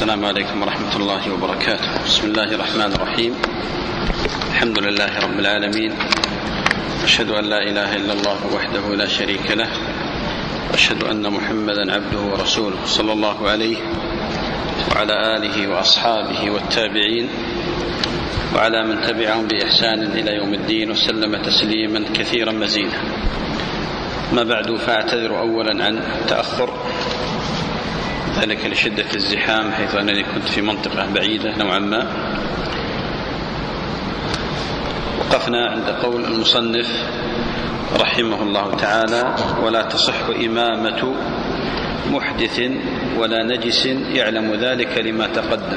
السلام عليكم ورحمة الله وبركاته. بسم الله الرحمن الرحيم. الحمد لله رب العالمين، أشهد أن لا إله إلا الله وحده لا شريك له، وأشهد أن محمدا عبده ورسوله صلى الله عليه وعلى آله وأصحابه والتابعين وعلى من تبعهم بإحسان إلى يوم الدين، وسلم تسليما كثيرا مزيدا. ما بعد، فأعتذر أولا عن تأخر، ذلك لشدة الزحام، حيث أنني كنت في منطقة بعيدة نوعا ما. وقفنا عند قول المصنف رحمه الله تعالى: ولا تصح إمامة محدث ولا نجس يعلم ذلك لما تقدم.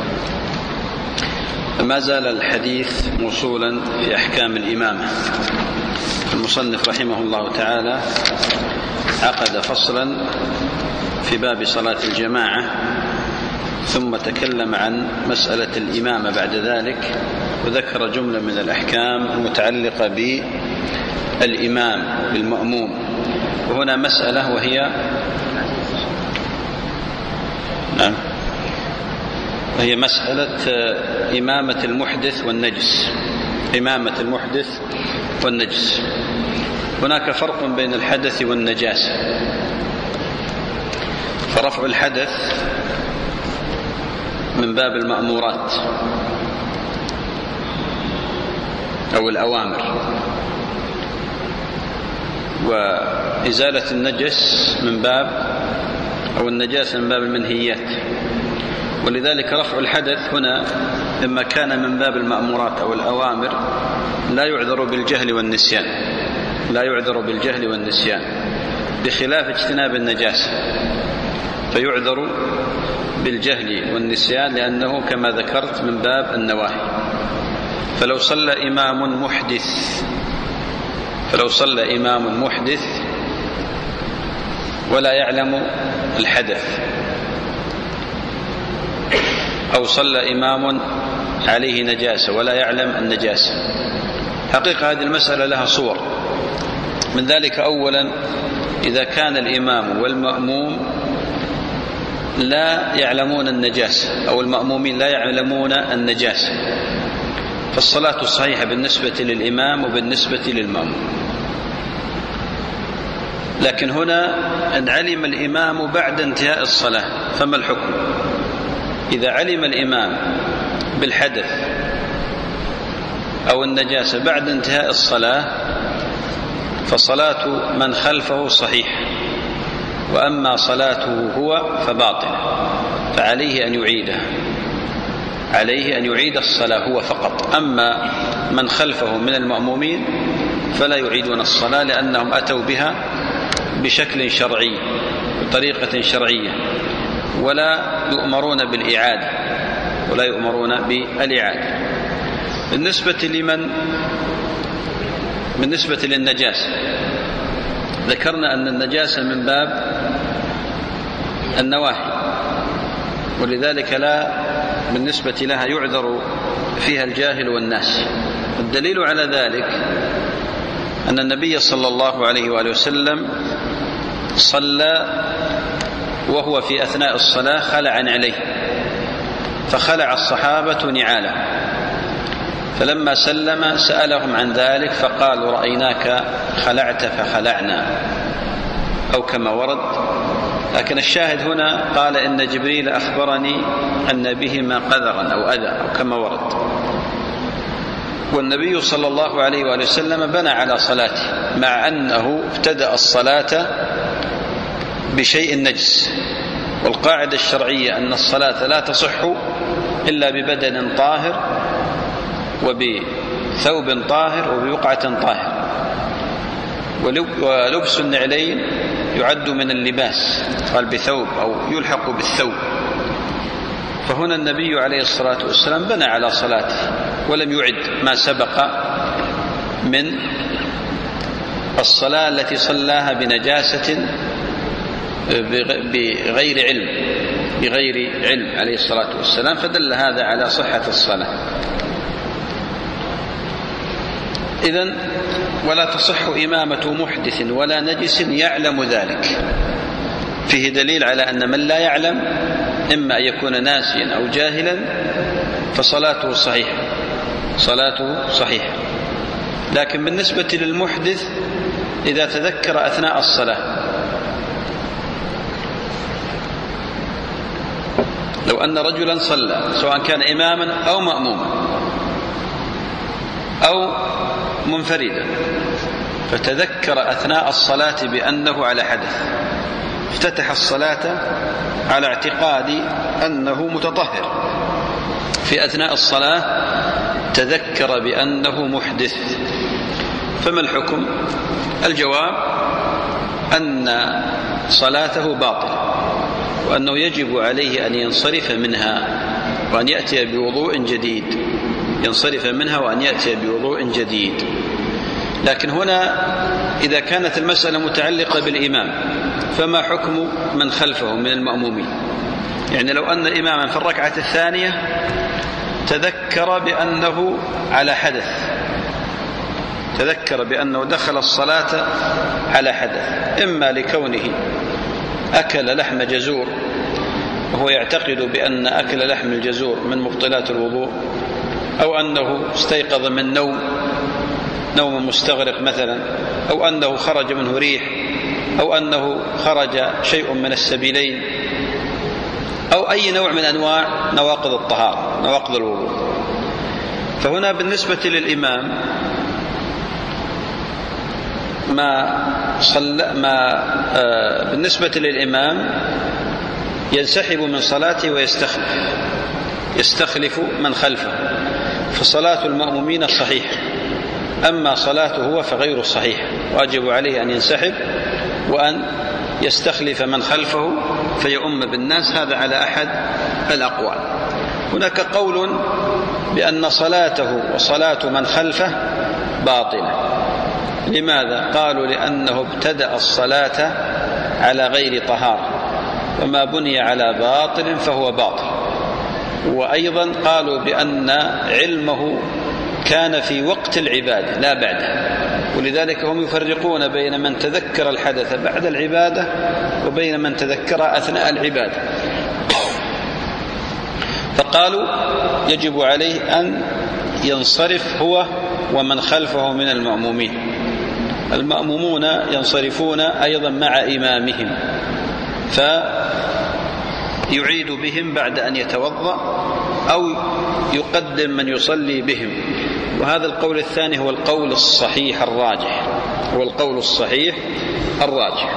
ما زال الحديث موصولا في أحكام الإمامة. المصنف رحمه الله تعالى عقد فصلا في باب صلاة الجماعة، ثم تكلم عن مسألة الإمامة بعد ذلك، وذكر جملة من الأحكام المتعلقة بالإمام بالمأموم. وهنا مسألة وهي مسألة إمامة المحدث والنجس. إمامة المحدث والنجس، هناك فرق بين الحدث والنجاسة. فرفع الحدث من باب المأمورات أو الأوامر، وإزالة النجس من باب أو النجاسة من باب المنهيات. ولذلك رفع الحدث هنا لما كان من باب المأمورات أو الأوامر لا يعذر بالجهل والنسيان، لا يعذر بالجهل والنسيان، بخلاف اجتناب النجاسة فيعذر بالجهل والنسيان، لأنه كما ذكرت من باب النواهي. فلو صلى إمام محدث ولا يعلم الحدث، أو صلى إمام عليه نجاسة ولا يعلم النجاسة، حقيقة هذه المسألة لها صور. من ذلك أولا إذا كان الإمام والمأموم لا يعلمون النجاسة، أو المأمومين لا يعلمون النجاسة، فالصلاة صحيحة بالنسبة للإمام وبالنسبة للمأموم. لكن هنا أن علم الإمام بعد انتهاء الصلاة، فما الحكم؟ إذا علم الإمام بالحدث أو النجاسة بعد انتهاء الصلاة فصلاة من خلفه صحيحة، وأما صلاته هو فباطلة، فعليه أن يعيدها، عليه أن يعيد الصلاة هو فقط. أما من خلفه من المأمومين فلا يعيدون الصلاة، لأنهم أتوا بها بشكل شرعي بطريقة شرعية، ولا يؤمرون بالإعادة، ولا يؤمرون بالإعادة. بالنسبة للنجاسة ذكرنا أن النجاسة من باب النواهي، ولذلك لا بالنسبة لها يعذر فيها الجاهل والناس. الدليل على ذلك أن النبي صلى الله عليه وآله وسلم صلى وهو في أثناء الصلاة خلع عليه، فخلع الصحابة نعاله، فلما سلم سألهم عن ذلك فقالوا: رأيناك خلعت فخلعنا، أو كما ورد. لكن الشاهد هنا قال: إن جبريل أخبرني أن بهما قذرا أو أذى، أو كما ورد. والنبي صلى الله عليه وآله وسلم بنى على صلاته، مع أنه ابتدأ الصلاة بشيء نجس. والقاعدة الشرعية أن الصلاة لا تصح إلا ببدن طاهر وبثوب طاهر وببقعة طاهر، ولبس النعلين يعد من اللباس، قال بثوب أو يلحق بالثوب. فهنا النبي عليه الصلاة والسلام بنى على صلاته ولم يعد ما سبق من الصلاة التي صلاها بنجاسة بغير علم عليه الصلاة والسلام، فدل هذا على صحة الصلاة. إذن ولا تصح إمامة محدث ولا نجس يعلم ذلك، فيه دليل على أن من لا يعلم إما أن يكون ناسيا أو جاهلا فصلاته صحيحة، صلاته صحيحة. لكن بالنسبة للمحدث إذا تذكر أثناء الصلاة، لو أن رجلا صلى سواء كان إماما أو مأموما أو منفردا فتذكر أثناء الصلاة بأنه على حدث، افتتح الصلاة على اعتقاد أنه متطهر، في أثناء الصلاة تذكر بأنه محدث، فما الحكم؟ الجواب أن صلاته باطلة، وأنه يجب عليه أن ينصرف منها وأن يأتي بوضوء جديد، ينصرف منها وأن يأتي بوضوء جديد. لكن هنا إذا كانت المسألة متعلقة بالإمام فما حكم من خلفه من المأمومين؟ يعني لو أن إماما في الركعة الثانية تذكر بأنه على حدث، تذكر بأنه دخل الصلاة على حدث، إما لكونه أكل لحم جزور وهو يعتقد بأن أكل لحم الجزور من مبطلات الوضوء، أو أنه استيقظ من نوم مستغرق مثلا، أو أنه خرج منه ريح، أو أنه خرج شيء من السبيلين، أو أي نوع من أنواع نواقض الطهارة، نواقض الوضوء. فهنا بالنسبة للإمام بالنسبة للإمام ينسحب من صلاته يستخلف من خلفه، فصلاة المأمومين صحيحة، أما صلاته هو فغير صحيح، واجب عليه أن ينسحب وأن يستخلف من خلفه فيؤم بالناس. هذا على أحد الأقوال. هناك قول بأن صلاته وصلاة من خلفه باطلة. لماذا؟ قالوا لأنه ابتدأ الصلاة على غير طهارة، وما بني على باطل فهو باطل. وأيضا قالوا بأن علمه كان في وقت العبادة لا بعده، ولذلك هم يفرقون بين من تذكر الحدث بعد العبادة وبين من تذكر أثناء العبادة. فقالوا يجب عليه أن ينصرف هو ومن خلفه من المأمومين. المأمومون ينصرفون أيضا مع إمامهم، فيعيد بهم بعد أن يتوضأ أو يقدم من يصلي بهم. وهذا القول الثاني هو القول الصحيح الراجح، هو القول الصحيح الراجح.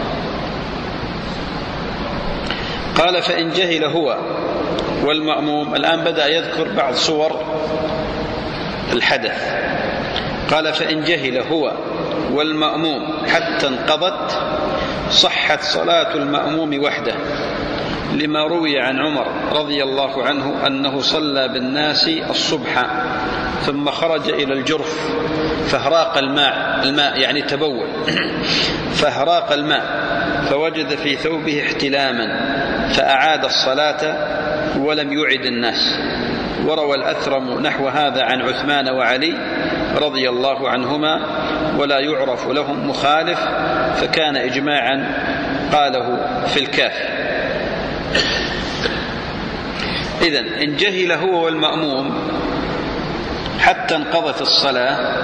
قال فإن جهل هو والمأموم. الآن بدأ يذكر بعض صور الحدث. قال فإن جهل هو والمأموم حتى انقضت صحت صلاة المأموم وحده، لما روي عن عمر رضي الله عنه أنه صلى بالناس الصبح ثم خرج إلى الجرف فهراق الماء يعني تبول فهراق الماء فوجد في ثوبه احتلاما فأعاد الصلاة ولم يعد الناس. وروى الأثرم نحو هذا عن عثمان وعلي رضي الله عنهما ولا يعرف لهم مخالف، فكان إجماعا قاله في الكافي. إذن إن جهل هو والمأموم حتى انقضت الصلاة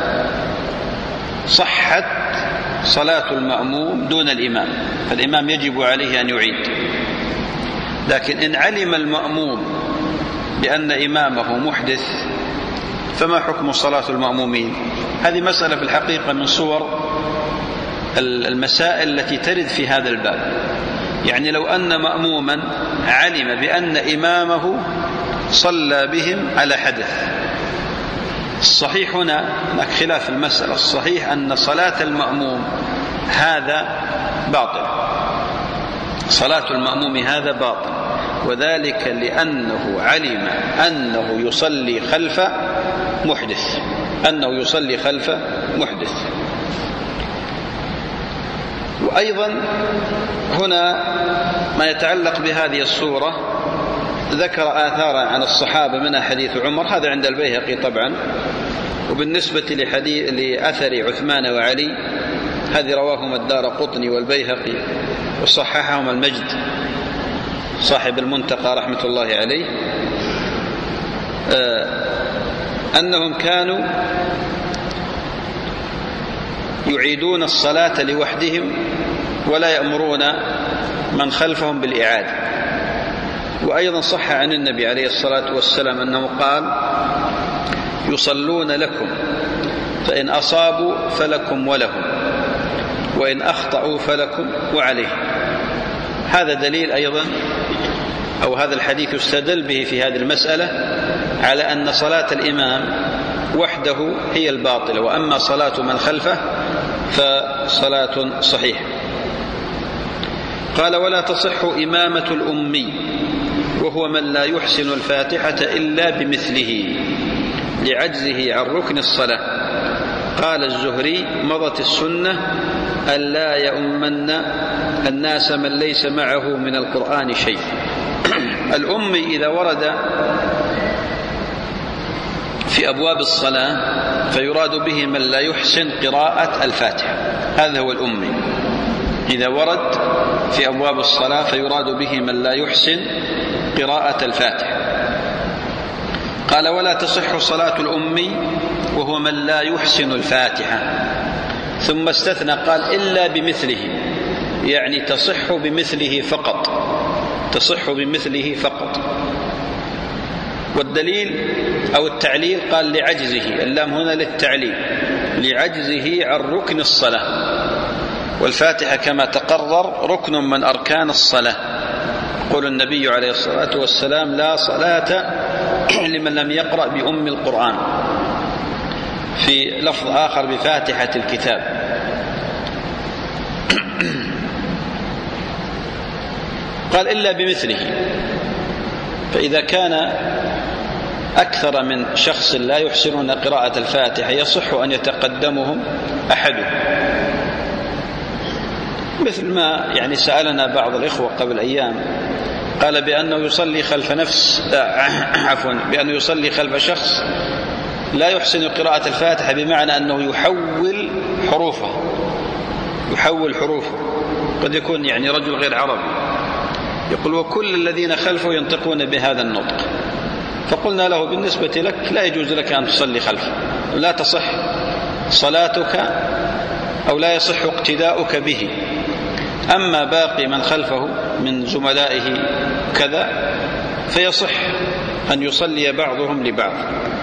صحت صلاة المأموم دون الإمام، فالإمام يجب عليه أن يعيد. لكن إن علم المأموم بأن إمامه محدث فما حكم صلاة المأمومين؟ هذه مسألة في الحقيقة من صور المسائل التي ترد في هذا الباب. يعني لو أن مأموما علم بأن إمامه صلى بهم على حدث، الصحيح هنا خلاف المسألة، الصحيح أن صلاة المأموم هذا باطل، صلاة المأموم هذا باطل، وذلك لأنه علم أنه يصلي خلف محدث، أنه يصلي خلف محدث. وأيضا هنا ما يتعلق بهذه الصورة ذكر آثارا عن الصحابة منها حديث عمر، هذا عند البيهقي طبعا. وبالنسبة لأثر عثمان وعلي هذه رواهما الدارقطني والبيهقي وصححهما المجد، صاحب المنتقى رحمة الله عليه أنهم كانوا يعيدون الصلاة لوحدهم ولا يأمرون من خلفهم بالإعادة. وأيضا صح عن النبي عليه الصلاة والسلام أنه قال: يصلون لكم فإن أصابوا فلكم ولهم، وإن أخطأوا فلكم وعليهم. هذا دليل أيضا، أو هذا الحديث يستدل به في هذه المسألة على أن صلاة الإمام وحده هي الباطلة، وأما صلاة من خلفه فصلاة صحيحة. قال: ولا تصح إمامة الأمي وهو من لا يحسن الفاتحة إلا بمثله لعجزه عن ركن الصلاة. قال الزهري: مضت السنة ألا يؤمن الناس من ليس معه من القرآن شيء. الأمي إذا ورد في أبواب الصلاة فيراد به من لا يحسن قراءة الفاتحة، هذا هو الأمي. إذا ورد في أبواب الصلاة فيراد به من لا يحسن قراءة الفاتحة. قال: ولا تصح صلاة الأمي وهو من لا يحسن الفاتحة، ثم استثنى قال: إلا بمثله، يعني تصح بمثله فقط، تصح بمثله فقط. والدليل أو التعليل قال: لعجزه، اللام هنا للتعليل، لعجزه عن ركن الصلاة. والفاتحة كما تقرر ركن من أركان الصلاة. يقول النبي عليه الصلاة والسلام: لا صلاة لمن لم يقرأ بأم القرآن، في لفظ آخر بفاتحة الكتاب. قال: إلا بمثله. فإذا كان أكثر من شخص لا يحسنون قراءة الفاتحة يصح أن يتقدمهم أحدهم، مثل ما يعني سألنا بعض الإخوة قبل أيام، قال بأنه يصلي خلف بأنه يصلي خلف شخص لا يحسن قراءة الفاتحة، بمعنى أنه يحول حروفه، قد يكون يعني رجل غير عربي، يقول: وكل الذين خلفه ينطقون بهذا النطق. فقلنا له: بالنسبة لك لا يجوز لك أن تصلي خلفه، لا تصح صلاتك أو لا يصح اقتداؤك به. أما باقي من خلفه من زملائه كذا فيصح أن يصلي بعضهم لبعض.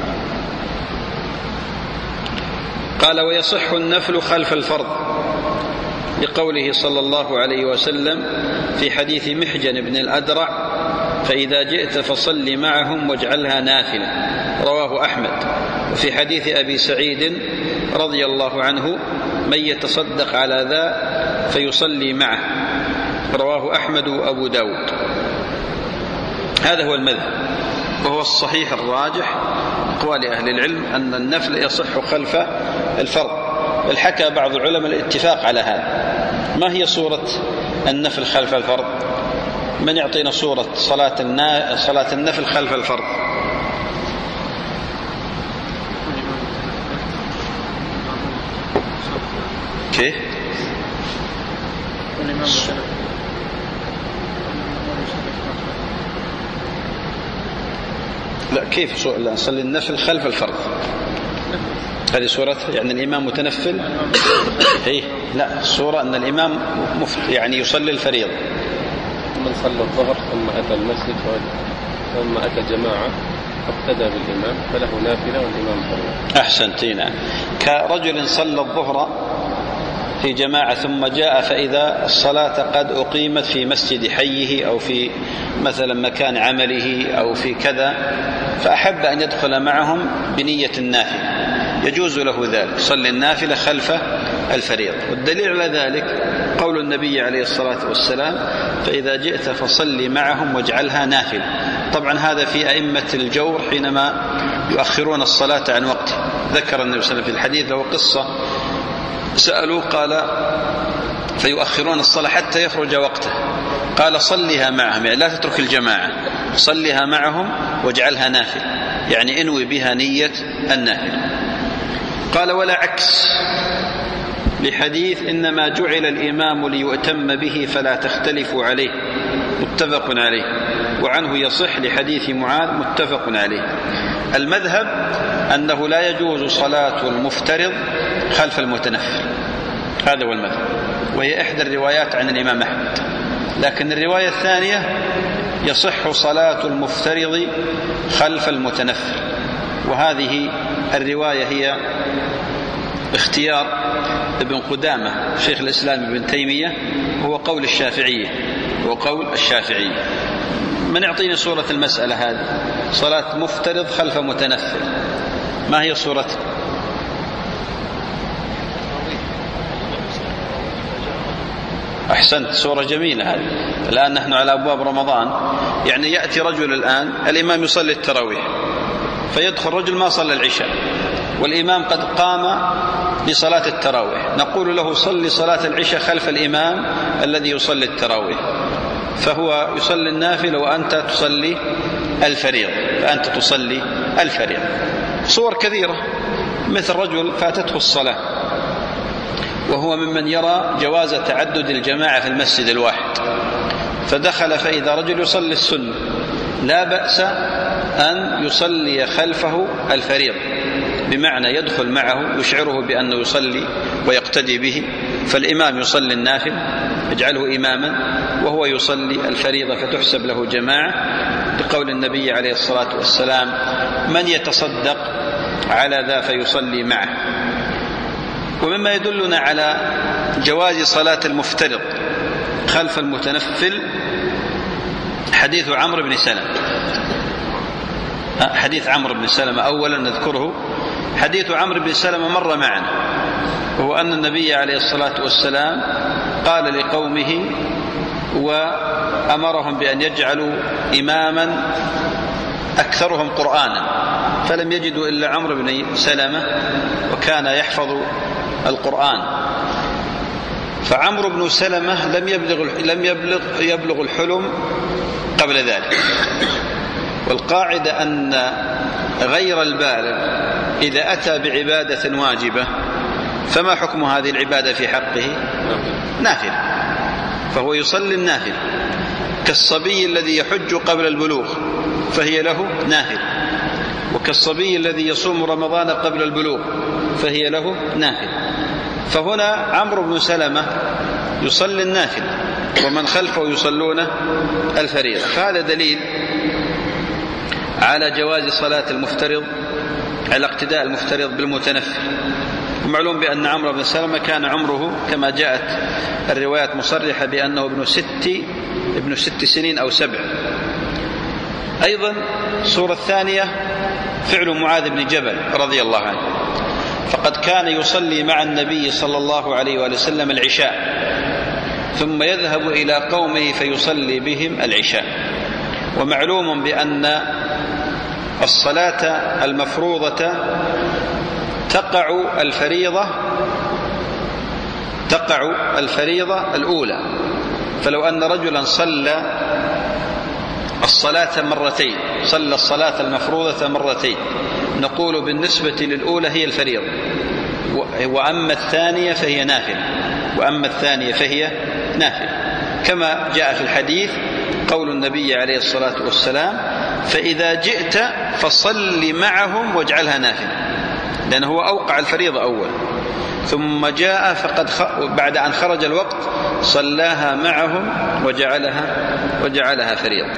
قال: ويصح النفل خلف الفرض، لقوله صلى الله عليه وسلم في حديث محجن بن الأدرع: فإذا جئت فصل معهم واجعلها نافلة، رواه أحمد. وفي حديث أبي سعيد رضي الله عنه: من يتصدق على ذا فيصلي معه، رواه أحمد وأبو داود. هذا هو المذهب، وهو الصحيح الراجح أقوال أهل العلم أن النفل يصح خلف الفرض. بل حكى بعض العلماء الاتفاق على هذا. ما هي صورة النفل خلف الفرض؟ من يعطينا صورة صلاة النفل خلف الفرض؟ كيف؟ لا، كيف نصلي النفل خلف الفرض؟ هذه صورة يعني الإمام متنفل. إيه، لا، الصورة أن الإمام يعني يصلي الفريضة. من صلى الظهر ثم أتى المسجد ثم أتى جماعة فاقتدى بالإمام فله نافلة والإمام فريضة. أحسنتين. كرجل صلى الظهر في جماعة ثم جاء فإذا الصلاة قد أقيمت في مسجد حيه أو في مثلا مكان عمله أو في كذا، فأحب أن يدخل معهم بنية النافلة، يجوز له ذلك، صلي النافلة خلف الفريضة. والدليل على ذلك قول النبي عليه الصلاة والسلام: فإذا جئت فصلي معهم واجعلها نافلة. طبعا هذا في أئمة الجور حينما يؤخرون الصلاة عن وقته. ذكر النبي صلى الله عليه وسلم في الحديث له قصة، سألوه قال: فيؤخرون الصلاة حتى يخرج وقته، قال: صليها معهم، يعني لا تترك الجماعة، صليها معهم واجعلها نافلة، يعني انوي بها نية النافلة. قال: ولا عكس، لحديث: إنما جعل الإمام ليؤتم به فلا تختلفوا عليه، متفق عليه، وعنه يصح لحديث معاذ متفق عليه. المذهب أنه لا يجوز صلاة المفترض خلف المتنفل، هذا هو المذهب، وهي إحدى الروايات عن الإمام أحمد. لكن الرواية الثانية يصح صلاة المفترض خلف المتنفل، وهذه الرواية هي اختيار ابن قدامة شيخ الإسلام ابن تيمية، هو قول الشافعية. من يعطيني صورة المسألة هذه؟ صلاة مفترض خلف متنفل، ما هي صورته؟ أحسنت، صورة جميلة هذه. الآن نحن على أبواب رمضان، يعني يأتي رجل الآن الإمام يصلي التراويح، فيدخل رجل ما صلى العشاء والإمام قد قام لصلاة التراويح، نقول له صلي صلاة العشاء خلف الإمام الذي يصلي التراويح، فهو يصلي النافلة وأنت تصلي الفريضة. صور كثيرة، مثل رجل فاتته الصلاة وهو ممن يرى جواز تعدد الجماعة في المسجد الواحد، فدخل فإذا رجل يصلي السنة لا بأس أن يصلي خلفه الفريضة، بمعنى يدخل معه يشعره بأنه يصلي ويقتدي به، فالإمام يصلي النافل يجعله إماما وهو يصلي الفريضة فتحسب له جماعة، لقول النبي عليه الصلاة والسلام: من يتصدق على ذا فيصلي معه. ومما يدلنا على جواز صلاة المفترض خلف المتنفل حديث عمرو بن سلمة. أولا نذكره، حديث عمرو بن سلمة مر معنا، وهو أن النبي عليه الصلاة والسلام قال لقومه وأمرهم بأن يجعلوا إماما أكثرهم قرآنا، فلم يجدوا إلا عمرو بن سلمة وكان يحفظ القرآن، فعمرو بن سلمة لم يبلغ الحلم قبل ذلك. والقاعدة أن غير البالغ إذا أتى بعبادة واجبة فما حكم هذه العبادة في حقه؟ نافل، فهو يصلي النافل، كالصبي الذي يحج قبل البلوغ فهي له نافل، وكالصبي الذي يصوم رمضان قبل البلوغ فهي له نافل. فهنا عمرو بن سلمة يصلي النافل ومن خلفه يصلون الفريضة، فهذا دليل على جواز صلاة المفترض، على اقتداء المفترض بالمتنفل. ومعلوم بأن عمرو بن سلمة كان عمره كما جاءت الروايات مصرحة بأنه ابن 6 سنين أو 7. أيضا الصورة الثانية فعل معاذ بن جبل رضي الله عنه، فقد كان يصلي مع النبي صلى الله عليه وآله وسلم العشاء ثم يذهب إلى قومه فيصلي بهم العشاء. ومعلوم بأن الصلاة المفروضة تقع الفريضة الأولى، فلو أن رجلا صلى الصلاة مرتين، صلى الصلاة المفروضة مرتين، نقول بالنسبة للأولى هي الفريضة، وأما الثانية فهي نافلة، كما جاء في الحديث قول النبي عليه الصلاة والسلام: فإذا جئت فصل معهم واجعلها نافلة، لأنه هو أوقع الفريضة أول، ثم جاء بعد أن خرج الوقت صلاها معهم وجعلها فريضة.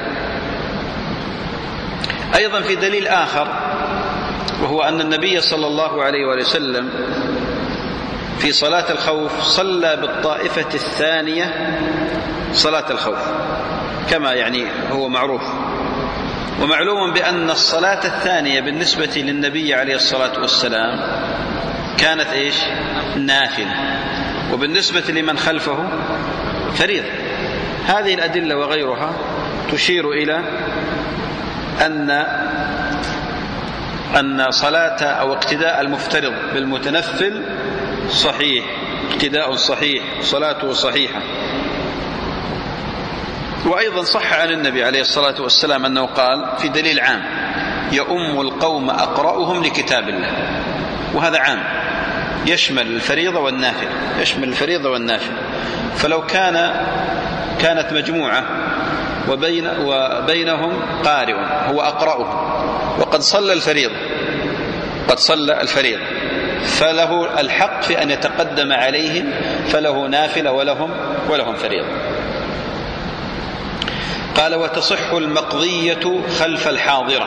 أيضا في دليل آخر، وهو أن النبي صلى الله عليه وسلم في صلاة الخوف صلى بالطائفة الثانية صلاة الخوف كما يعني هو معروف. ومعلوم بأن الصلاة الثانية بالنسبة للنبي عليه الصلاة والسلام كانت نافلة، وبالنسبة لمن خلفه فريضة. هذه الأدلة وغيرها تشير إلى أن صلاة أو اقتداء المفترض بالمتنفل صحيح، اقتداء صحيح، صلاته صحيحة. وأيضا صح عن النبي عليه الصلاة والسلام أنه قال في دليل عام: يؤم القوم أقرأهم لكتاب الله، وهذا عام يشمل الفريضة والنافل، فلو كانت مجموعة وبينهم قارئ هو أقرأهم، وقد صلى الفريضة، فله الحق في أن يتقدم عليهم، فله نافلة ولهم فريضة. قال: وتصح المقضية خلف الحاضرة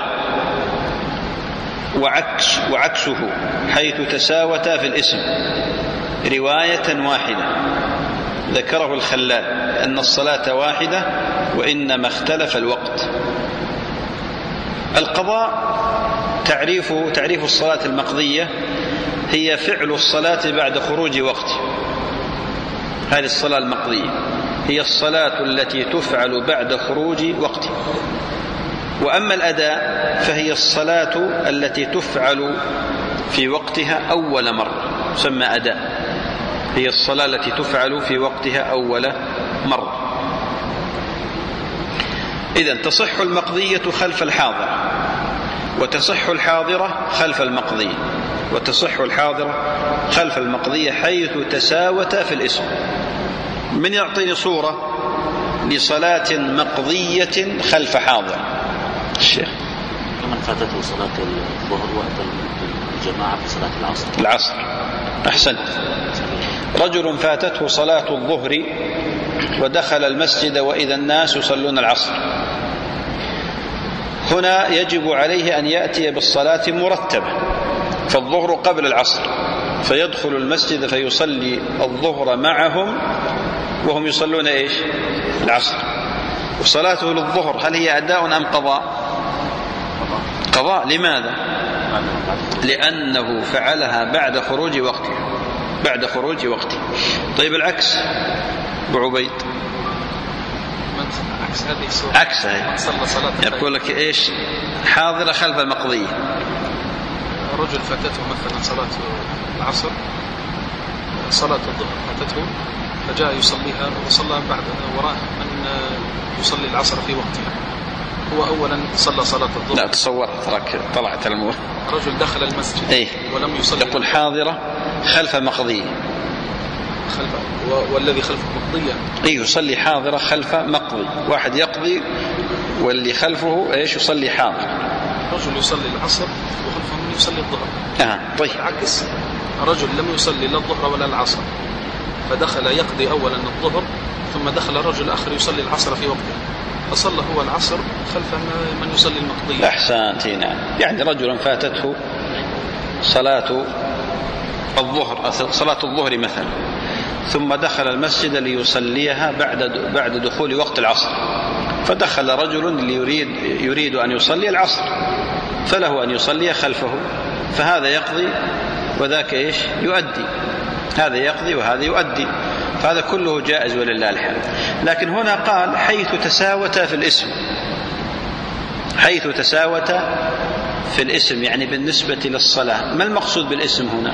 وعكسه حيث تساوتا في الاسم رواية واحدة. ذكره الخلال أن الصلاة واحدة وإنما اختلف الوقت. القضاء تعريف الصلاة المقضية هي فعل الصلاة بعد خروج وقت. هذه الصلاة المقضية هي الصلاة التي تفعل بعد خروج وقت. وأما الأداء فهي الصلاة التي تفعل في وقتها أول مرة، تسمى أداء. هي الصلاة التي تفعل في وقتها أول مرة. إذن تصح المقضية خلف الحاضرة، وتصح الحاضرة خلف المقضية، وتصح الحاضرة خلف المقضية حيث تساوتا في الاسم. من يعطيني صورة لصلاة مقضية خلف حاضر؟ الشيخ. كمن فاتته صلاة الظهر وأتى الجماعة في صلاة العصر. أحسنت. رجل فاتته صلاة الظهر ودخل المسجد وإذا الناس يصلون العصر، هنا يجب عليه أن يأتي بالصلاة مرتبة، فالظهر قبل العصر، فيدخل المسجد فيصلي الظهر معهم وهم يصلون إيش؟ العصر. وصلاته للظهر هل هي أداء أم قضاء؟ قضاء. لماذا؟ لأنه فعلها بعد خروج وقته. طيب العكس أبو عبيد؟ عكس هذه يقول لك إيش؟ حاضرة خلف المقضية. رجل فاتته مثلا صلاة العصر، صلاة الظهر فاتته، فجاء يصليها وصلى بعد وراء من يصلي العصر في وقتها. هو أولا صلى صلاة الظهر. لا تصور ترك طلعت الموت. رجل دخل المسجد ولم يصلي. يقول حاضرة خلف مقضية. والذي خلف مقضية يصلي حاضرة خلف مقضي. واحد يقضي واللي خلفه إيش؟ يصلي حاضر. رجل يصلي العصر وخلفه من يصلي الظهر. طيب. العكس، رجل لم يصلي لا الظهر ولا العصر، فدخل يقضي أولا الظهر، ثم دخل رجل آخر يصلي العصر في وقته، فصلى هو العصر خلف من يصلي المقضية. أحسنت. نعم. يعني رجل فاتته صلاة الظهر مثلا، ثم دخل المسجد ليصليها بعد دخول وقت العصر، فدخل رجل يريد أن يصلي العصر، فله أن يصلي خلفه، فهذا يقضي وذاك إيش؟ يؤدي. هذا يقضي وهذا يؤدي، فهذا كله جائز ولله الحمد. لكن هنا قال حيث تساوتا في الاسم. حيث تساوتا في الاسم يعني بالنسبة للصلاة. ما المقصود بالاسم هنا؟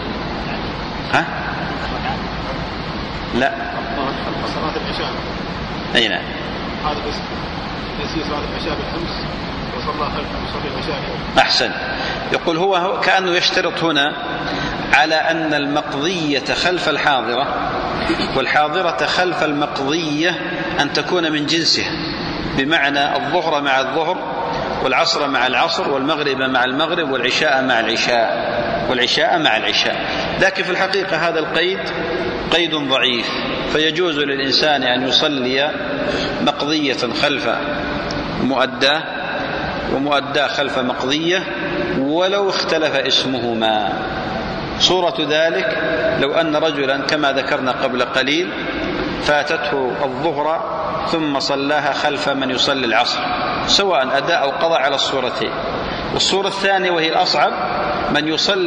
لا. صلاة العشاء. أي نعم. هذا بس نسي صلاة العشاء بالأمس وصلى خلفه يصلي العشاء. أحسن. يقول هو كأنه يشترط هنا على أن المقضية خلف الحاضرة والحاضرة خلف المقضية أن تكون من جنسها، بمعنى الظهر مع الظهر والعصر مع العصر والمغرب مع المغرب والعشاء مع العشاء. لكن في الحقيقة هذا القيد قيد ضعيف، فيجوز للإنسان أن يصلي مقضية خلف مؤداه ومؤداه خلف مقضية ولو اختلف اسمهما. صورة ذلك لو أن رجلا كما ذكرنا قبل قليل فاتته الظهر ثم صلاها خلف من يصلي العصر، سواء أداء أو قضى على الصورتين. والصورة الثانية وهي الأصعب من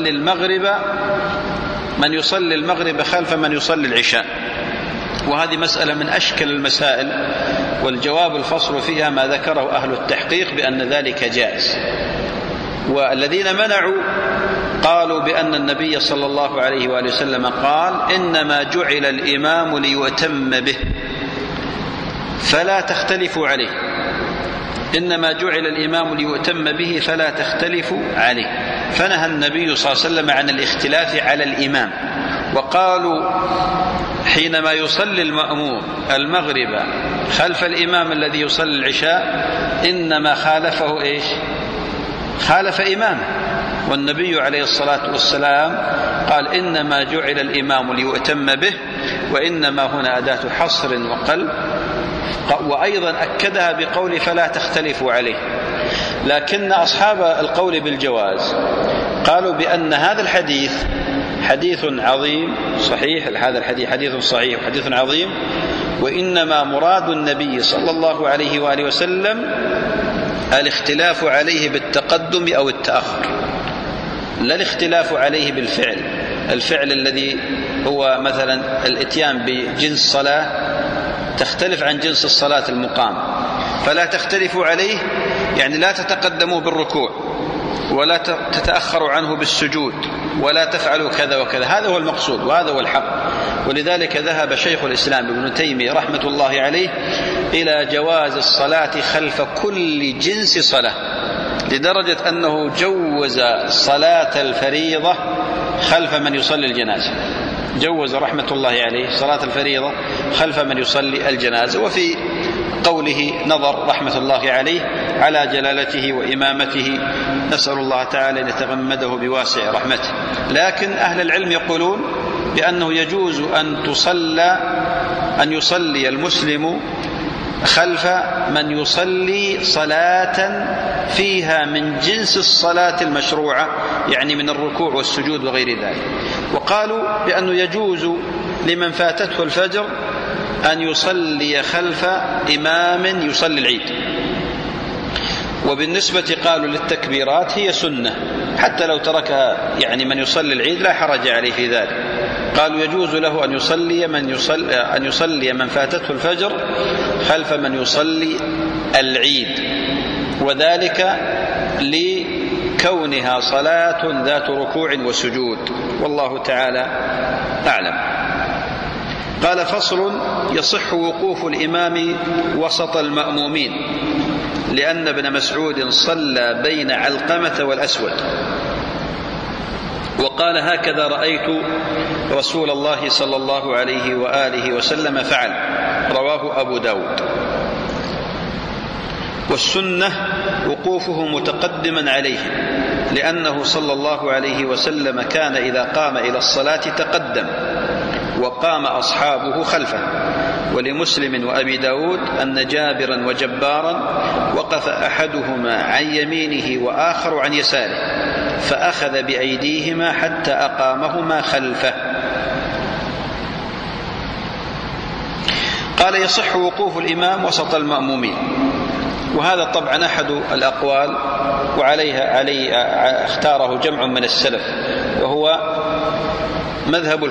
يصلي المغرب خلف من يصلي العشاء، وهذه مسألة من أشكل المسائل، والجواب الفصل فيها ما ذكره أهل التحقيق بأن ذلك جائز. والذين منعوا قالوا بأن النبي صلى الله عليه وآله وسلم قال إنما جعل الإمام ليؤتم به فلا تختلفوا عليه. إنما جعل الإمام ليؤتم به فلا تختلفوا عليه. فنهى النبي صلى الله عليه وسلم عن الاختلاف على الإمام، وقالوا حينما يصلي المأموم المغرب خلف الإمام الذي يصلي العشاء إنما خالفه إيش؟ خالف إمامه، والنبي عليه الصلاة والسلام قال إنما جعل الإمام ليؤتم به، وإنما هنا أداة حصر وقلب، وأيضا أكدها بقول فلا تختلفوا عليه. لكن أصحاب القول بالجواز قالوا بأن هذا الحديث حديث عظيم صحيح، هذا الحديث حديث صحيح وحديث عظيم، وإنما مراد النبي صلى الله عليه وآله وسلم الاختلاف عليه بالتقدم أو التأخر، لا الاختلاف عليه بالفعل. الفعل الذي هو مثلا الاتيان بجنس صلاة تختلف عن جنس الصلاة المقام، فلا تختلفوا عليه يعني لا تتقدموا بالركوع ولا تتأخروا عنه بالسجود ولا تفعلوا كذا وكذا، هذا هو المقصود وهذا هو الحق. ولذلك ذهب شيخ الإسلام ابن تيمية رحمة الله عليه إلى جواز الصلاة خلف كل جنس صلاة، لدرجة أنه جوز صلاة الفريضة خلف من يصلي الجنازة، جوز رحمة الله عليه صلاة الفريضة خلف من يصلي الجنازة. وفي قوله نظر رحمة الله عليه على جلالته وإمامته، نسأل الله تعالى أن يتغمده بواسع رحمته. لكن أهل العلم يقولون بأنه يجوز أن يصلي المسلم خلف من يصلي صلاة فيها من جنس الصلاة المشروعة، يعني من الركوع والسجود وغير ذلك. وقالوا بأنه يجوز لمن فاتته الفجر أن يصلي خلف إمام يصلي العيد. وبالنسبة قالوا للتكبيرات هي سنة حتى لو تركها يعني من يصلي العيد لا حرج عليه في ذلك. قالوا يجوز له أن يصلي من فاتته الفجر خلف من يصلي العيد، وذلك لكونها صلاة ذات ركوع وسجود، والله تعالى أعلم. قال فصل: يصح وقوف الإمام وسط المأمومين، لأن ابن مسعود صلى بين علقمة والأسود وقال: هكذا رأيت رسول الله صلى الله عليه وآله وسلم فعل، رواه أبو داود. والسنة وقوفه متقدما عليه، لأنه صلى الله عليه وسلم كان إذا قام إلى الصلاة تقدم وقام أصحابه خلفه. ولمسلم وأبي داود أن جابرا وجبارا وقف أحدهما عن يمينه وآخر عن يساره، فأخذ بأيديهما حتى أقامهما خلفه. قال: يصح وقوف الإمام وسط المأمومين، وهذا طبعا أحد الأقوال عليه اختاره جمع من السلف، وهو مذهب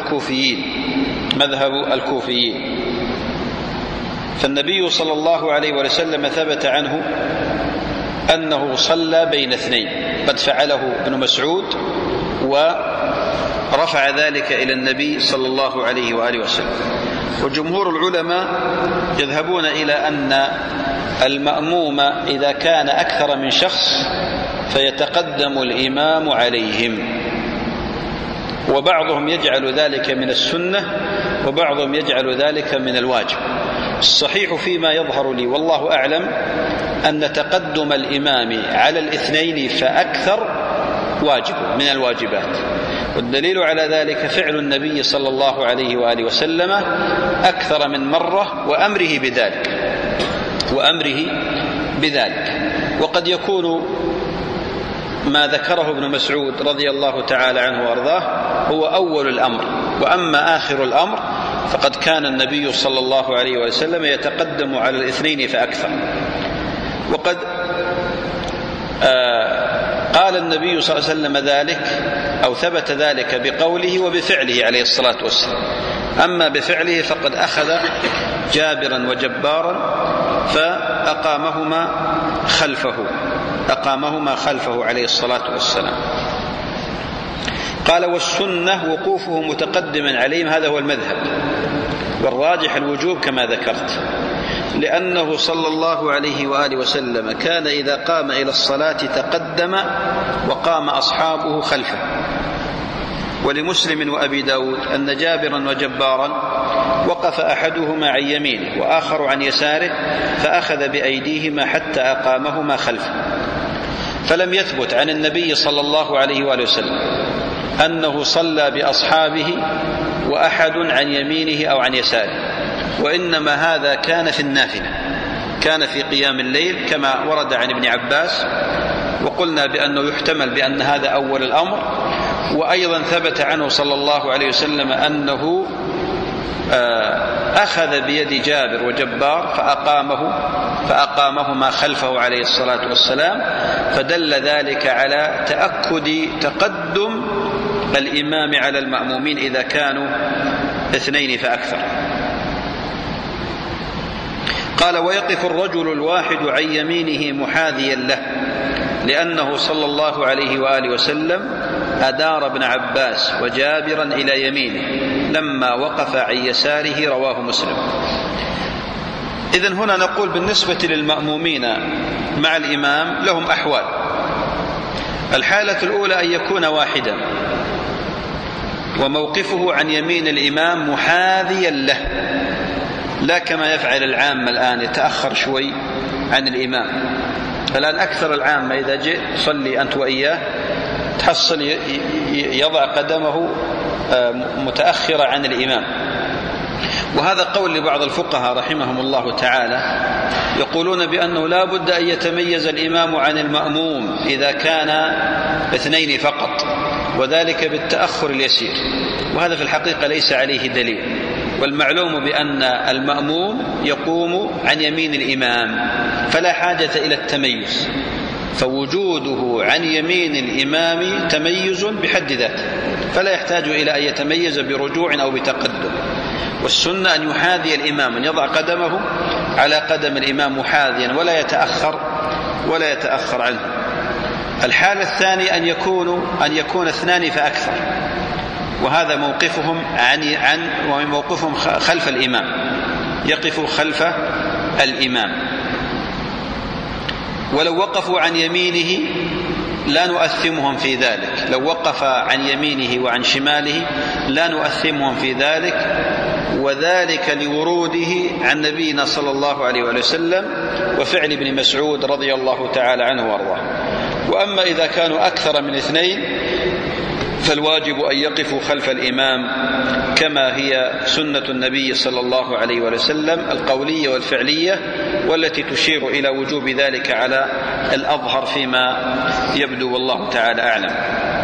الكوفيين. فالنبي صلى الله عليه وسلم ثبت عنه أنه صلى بين اثنين، قد فعله ابن مسعود ورفع ذلك إلى النبي صلى الله عليه وآله وسلم. وجمهور العلماء يذهبون إلى أن المأموم إذا كان أكثر من شخص فيتقدم الإمام عليهم، وبعضهم يجعل ذلك من السنة وبعضهم يجعل ذلك من الواجب. الصحيح فيما يظهر لي والله أعلم أن تقدم الإمام على الاثنين فأكثر واجب من الواجبات، والدليل على ذلك فعل النبي صلى الله عليه وآله وسلم أكثر من مرة وأمره بذلك. وقد يكون ما ذكره ابن مسعود رضي الله تعالى عنه وأرضاه هو أول الأمر، وأما آخر الأمر فقد كان النبي صلى الله عليه وسلم يتقدم على الاثنين فأكثر. وقد قال النبي صلى الله عليه وسلم ذلك أو ثبت ذلك بقوله وبفعله عليه الصلاة والسلام. أما بفعله فقد أخذ جابرا وجبارا فأقامهما خلفه عليه الصلاة والسلام. قال: والسنة وقوفه متقدما عليهم، هذا هو المذهب، والراجح الوجوب كما ذكرت، لأنه صلى الله عليه وآله وسلم كان إذا قام إلى الصلاة تقدم وقام أصحابه خلفه. ولمسلم وأبي داود أن جابرا وجبارا وقف أحدهما عن يمينه وآخر عن يساره فأخذ بأيديهما حتى أقامهما خلفه. فلم يثبت عن النبي صلى الله عليه وآله وسلم أنه صلى بأصحابه وأحد عن يمينه أو عن يساره، وإنما هذا كان في النافلة، كان في قيام الليل كما ورد عن ابن عباس، وقلنا بأنه يحتمل بأن هذا أول الأمر. وأيضا ثبت عنه صلى الله عليه وسلم أنه أخذ بيد جابر وجبار فأقامهما خلفه عليه الصلاة والسلام، فدل ذلك على تأكد تقدم الإمام على المأمومين إذا كانوا 2 فأكثر. قال: ويقف الرجل الواحد عن يمينه محاذيا له، لأنه صلى الله عليه وآله وسلم أدار ابن عباس وجابرا إلى يمينه لما وقف عن يساره، رواه مسلم. إذن هنا نقول بالنسبة للمأمومين مع الإمام لهم أحوال. الحالة الأولى أن يكون واحدا وموقفه عن يمين الإمام محاذيا له، لا كما يفعل العامة الآن يتأخر شوي عن الإمام. الآن أكثر العامة إذا جئت صلي أنت وإياه تحصل يضع قدمه متأخرة عن الإمام، وهذا قول لبعض الفقهاء رحمهم الله تعالى، يقولون بأنه لا بد أن يتميز الإمام عن المأموم إذا كان 2 فقط، وذلك بالتأخر اليسير، وهذا في الحقيقة ليس عليه دليل. والمعلوم بأن المأموم يقوم عن يمين الإمام فلا حاجة إلى التميز، فوجوده عن يمين الإمام تميز بحد ذاته، فلا يحتاج إلى أن يتميز برجوع أو بتقدم. والسنة أن يحاذي الإمام، أن يضع قدمه على قدم الإمام محاذيا ولا يتأخر عنه. الحالة الثانية أن يكون 2 فأكثر، وهذا موقفهم موقفهم خلف الإمام، يقفوا خلف الإمام. ولو وقفوا عن يمينه لا نؤثمهم في ذلك، لو وقف عن يمينه وعن شماله لا نؤثمهم في ذلك، وذلك لوروده عن نبينا صلى الله عليه وسلم وفعل ابن مسعود رضي الله تعالى عنه وارضاه. وأما إذا كانوا أكثر من 2 فالواجب أن يقفوا خلف الإمام كما هي سنة النبي صلى الله عليه وسلم القولية والفعلية، والتي تشير إلى وجوب ذلك على الأظهر فيما يبدو، والله تعالى أعلم.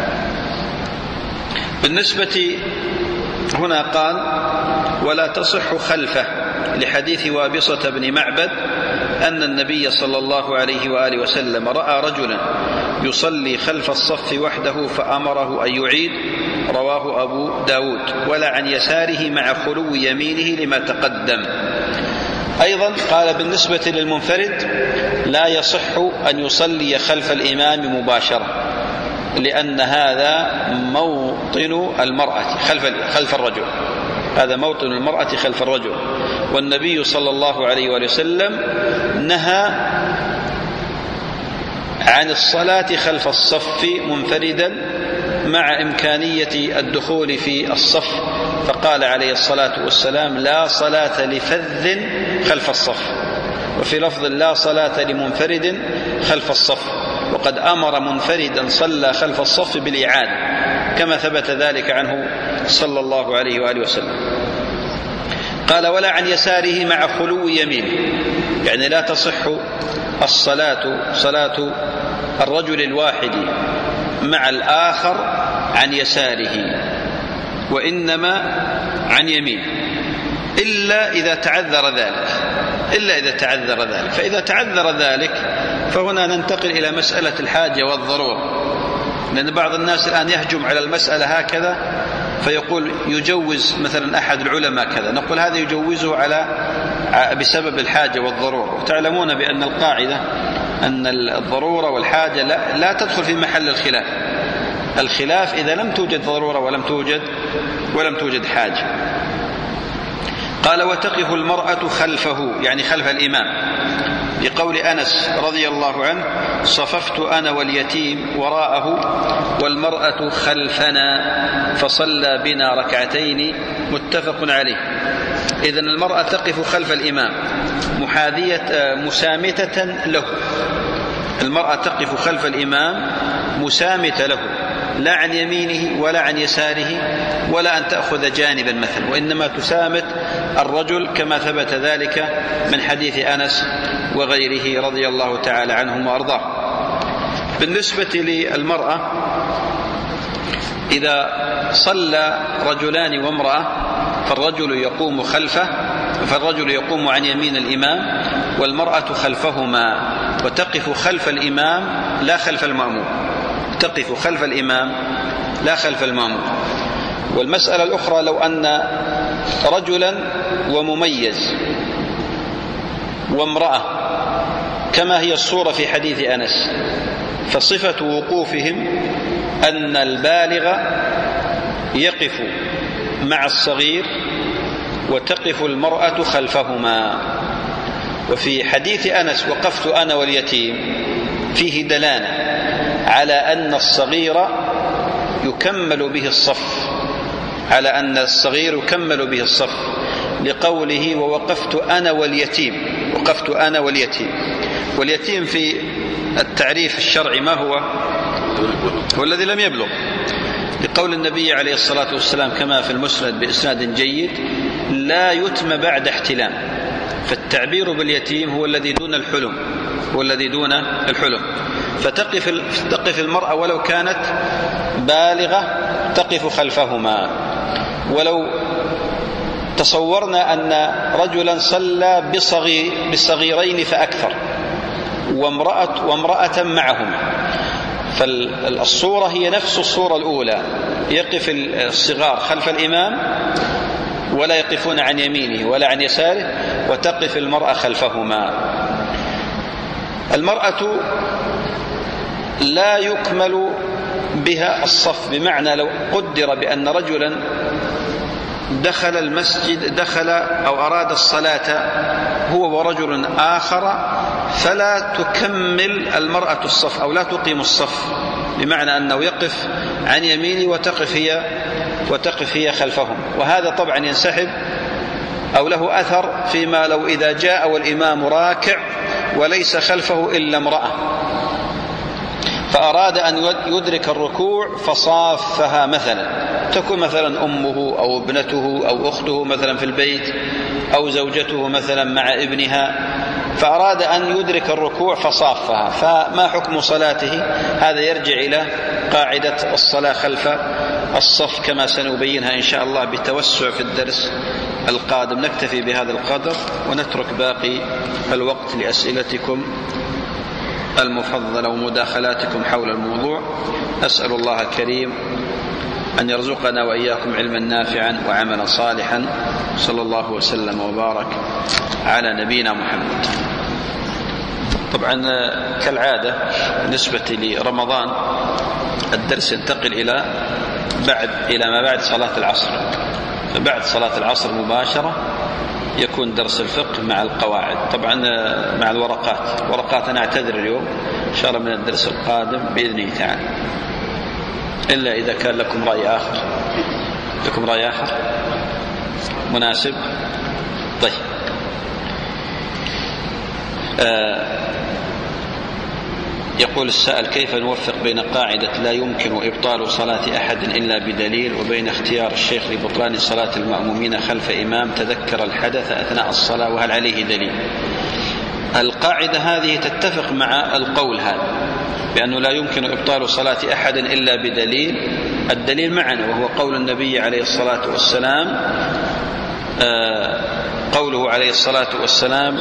بالنسبة هنا قال: ولا تصح خلفه، لحديث وابصة بن معبد أن النبي صلى الله عليه وآله وسلم رأى رجلا يصلي خلف الصف وحده فأمره أن يعيد، رواه أبو داود، ولا عن يساره مع خلو يمينه لما تقدم. أيضا قال بالنسبة للمنفرد لا يصح أن يصلي خلف الإمام مباشرة، لأن هذا موطن المرأة خلف الرجل، هذا موطن المرأة خلف الرجل، والنبي صلى الله عليه وسلم نهى عن الصلاة خلف الصف منفردا مع إمكانية الدخول في الصف، فقال عليه الصلاة والسلام: لا صلاة لفذ خلف الصف، وفي لفظ: لا صلاة لمنفرد خلف الصف، وقد أمر منفردا صلى خلف الصف بالإعادة كما ثبت ذلك عنه صلى الله عليه وآله وسلم. قال: ولا عن يساره مع خلو يمينه، يعني لا تصح صلاة الرجل الواحد مع الآخر عن يساره، وإنما عن يمينه، إلا إذا تعذر ذلك. فإذا تعذر ذلك فهنا ننتقل إلى مسألة الحاجة والضرورة، لأن بعض الناس الآن يهجم على المسألة هكذا فيقول يجوز مثلا أحد العلماء كذا، نقول هذا يجوزه بسبب الحاجة والضرورة. وتعلمون بأن القاعدة أن الضرورة والحاجة لا تدخل في محل الخلاف. الخلاف إذا لم توجد ضرورة ولم توجد حاجة. قال: وتقف المرأة خلفه، يعني خلف الإمام، لقول أنس رضي الله عنه: صففت أنا واليتيم وراءه والمرأة خلفنا فصلى بنا ركعتين، متفق عليه. إذن المرأة تقف خلف الإمام مسامتة له. المرأة تقف خلف الإمام مسامتة له، لا عن يمينه ولا عن يساره ولا أن تأخذ جانبا مثلا، وإنما تسامت الرجل كما ثبت ذلك من حديث أنس وغيره رضي الله تعالى عنهم وأرضاه. بالنسبة للمرأة، إذا صلى رجلان وامرأة فالرجل يقوم عن يمين الإمام والمرأة خلفهما، وتقف خلف الإمام لا خلف المأموم، تقف خلف الإمام لا خلف المأموم. والمسألة الأخرى: لو أن رجلا ومميز وامرأة كما هي الصورة في حديث أنس، فصفة وقوفهم أن البالغ يقف مع الصغير وتقف المرأة خلفهما. وفي حديث أنس: وقفت أنا واليتيم، فيه دلالة على أن الصغير يكمل به الصف، لقوله: ووقفت أنا واليتيم. وقفت أنا واليتيم. واليتيم في التعريف الشرعي ما هو؟ هو الذي لم يبلغ، لقول النبي عليه الصلاة والسلام كما في المسند بإسناد جيد: لا يتم بعد احتلام. فالتعبير باليتيم هو الذي دون الحلم. فتقف المرأة ولو كانت بالغة تقف خلفهما. ولو تصورنا أن رجلا صلى بصغيرين فأكثر وامرأة معهما، فالصورة هي نفس الصورة الأولى، يقف الصغار خلف الإمام ولا يقفون عن يمينه ولا عن يساره، وتقف المرأة خلفهما. المرأة لا يكمل بها الصف، بمعنى لو قدر بأن رجلا دخل المسجد أو أراد الصلاة هو ورجل آخر، فلا تكمل المرأة الصف أو لا تقيم الصف، بمعنى أنه يقف عن يمينه وتقف هي خلفهم. وهذا طبعا ينسحب أو له أثر فيما لو إذا جاء والإمام راكع وليس خلفه إلا امرأة، فأراد أن يدرك الركوع فصافها، مثلا تكون مثلا أمه أو ابنته أو أخته مثلا في البيت أو زوجته مثلا مع ابنها، فأراد أن يدرك الركوع فصافها، فما حكم صلاته؟ هذا يرجع إلى قاعدة الصلاة خلف الصف كما سنبينها إن شاء الله بتوسع في الدرس القادم. نكتفي بهذا القدر ونترك باقي الوقت لأسئلتكم المفضلة ومداخلاتكم حول الموضوع. أسأل الله الكريم أن يرزقنا وإياكم علما نافعا وعملا صالحا. صلى الله وسلم وبارك على نبينا محمد. طبعا كالعادة بالنسبة لرمضان الدرس ينتقل إلى ما بعد صلاة العصر، فبعد صلاة العصر مباشرة يكون درس الفقه مع القواعد، طبعا مع الورقات أنا أعتذر اليوم إن شاء الله من الدرس القادم بإذنه تعالى، إلا إذا كان لكم رأي آخر مناسب. طيب، يقول السائل: كيف نوفق بين قاعدة لا يمكن إبطال صلاة أحد إلا بدليل وبين اختيار الشيخ لبطلان صلاة المأمومين خلف إمام تذكر الحدث أثناء الصلاة وهل عليه دليل؟ القاعدة هذه تتفق مع القول هذا بأنه لا يمكن إبطال صلاة أحد إلا بدليل. الدليل معنا وهو قول النبي عليه الصلاة والسلام، قوله عليه الصلاة والسلام: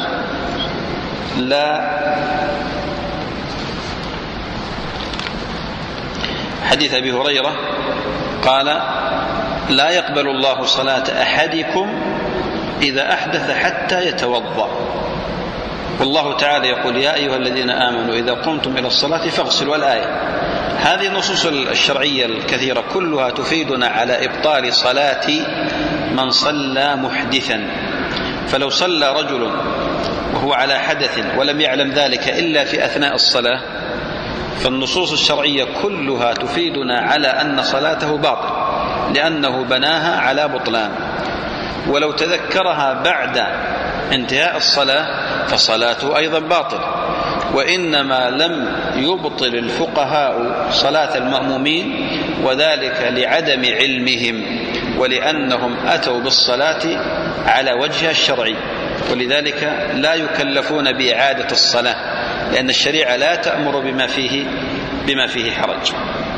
حديث أبي هريرة قال: لا يقبل الله صلاة أحدكم إذا أحدث حتى يتوضأ. والله تعالى يقول: يا أيها الذين آمنوا إذا قمتم إلى الصلاة فاغسلوا. الآية. هذه النصوص الشرعية الكثيرة كلها تفيدنا على إبطال صلاة من صلى محدثا. فلو صلى رجل وهو على حدث ولم يعلم ذلك إلا في أثناء الصلاة، فالنصوص الشرعية كلها تفيدنا على أن صلاته باطل، لأنه بناها على بطلان. ولو تذكرها بعد انتهاء الصلاة فصلاته أيضا باطل. وإنما لم يبطل الفقهاء صلاة المأمومين، وذلك لعدم علمهم، ولأنهم أتوا بالصلاة على وجهها الشرعي، ولذلك لا يكلفون بإعادة الصلاة، لأن الشريعة لا تأمر بما فيه حرج.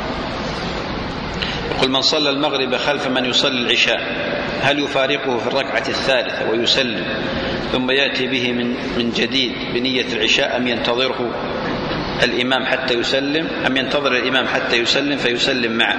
يقول: من صلى المغرب خلف من يصلي العشاء هل يفارقه في الركعة الثالثة ويسلم ثم يأتي به من جديد بنية العشاء، أم ينتظره الإمام حتى يسلم، أم ينتظر الإمام حتى يسلم فيسلم معه؟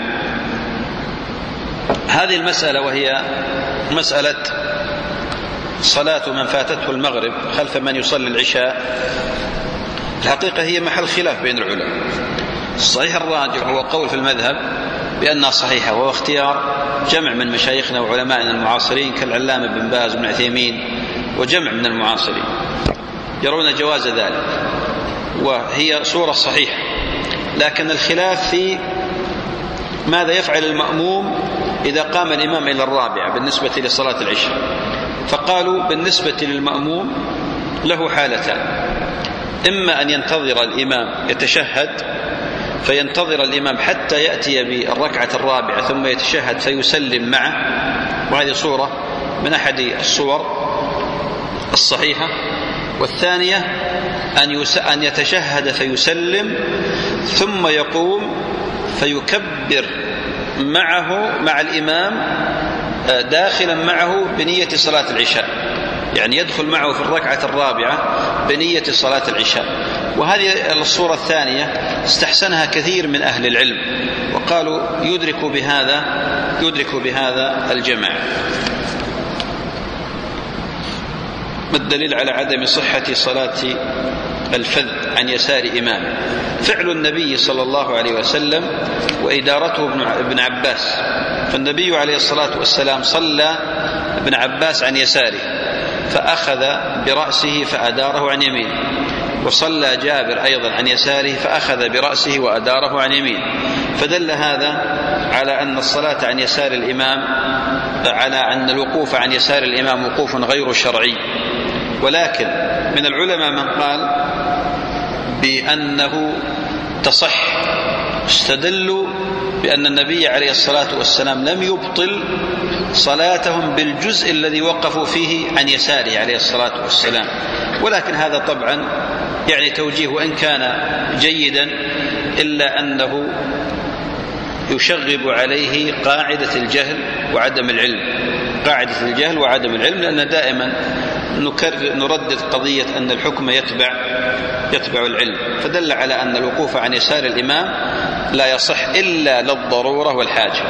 هذه المسألة، وهي مسألة صلاة من فاتته المغرب خلف من يصلي العشاء، الحقيقة هي محل خلاف بين العلماء. الصحيح الراجح هو قول في المذهب بأنها صحيحة، وهو اختيار جمع من مشايخنا وعلمائنا المعاصرين كالعلامة بن باز بن عثيمين وجمع من المعاصرين يرون جواز ذلك، وهي صورة صحيحة. لكن الخلاف في ماذا يفعل المأموم إذا قام الإمام إلى الرابعة بالنسبة لصلاة العشاء. فقالوا بالنسبة للمأموم له حالتان: إما أن ينتظر الإمام يتشهد فينتظر الإمام حتى يأتي بالركعة الرابعة ثم يتشهد فيسلم معه، وهذه صورة من أحد الصور الصحيحة. والثانية أن يتشهد فيسلم ثم يقوم فيكبر معه مع الإمام داخلا معه بنية صلاة العشاء، يعني يدخل معه في الركعة الرابعة بنية صلاة العشاء. وهذه الصورة الثانية استحسنها كثير من أهل العلم، وقالوا يدرك بهذا الجماعة. ما الدليل على عدم صحة صلاة الفذ عن يسار إمامه؟ فعل النبي صلى الله عليه وسلم وإدارته ابن عباس، فالنبي عليه الصلاة والسلام صلى ابن عباس عن يساره فأخذ برأسه فأداره عن يمينه، وصلى جابر أيضا عن يساره فأخذ برأسه وأداره عن يمينه. فدل هذا على أن الصلاة عن يسار الإمام، على أن الوقوف عن يسار الإمام وقوف غير شرعي. ولكن من العلماء من قال بأنه تصح، استدلوا بأن النبي عليه الصلاة والسلام لم يبطل صلاتهم بالجزء الذي وقفوا فيه عن يساره عليه الصلاة والسلام. ولكن هذا طبعا يعني توجيه وإن كان جيدا، إلا أنه يشغب عليه قاعدة الجهل وعدم العلم، لأن دائما نردد قضية أن الحكم يتبع العلم، فدل على أن الوقوف عن يسار الإمام لا يصح إلا للضرورة والحاجة.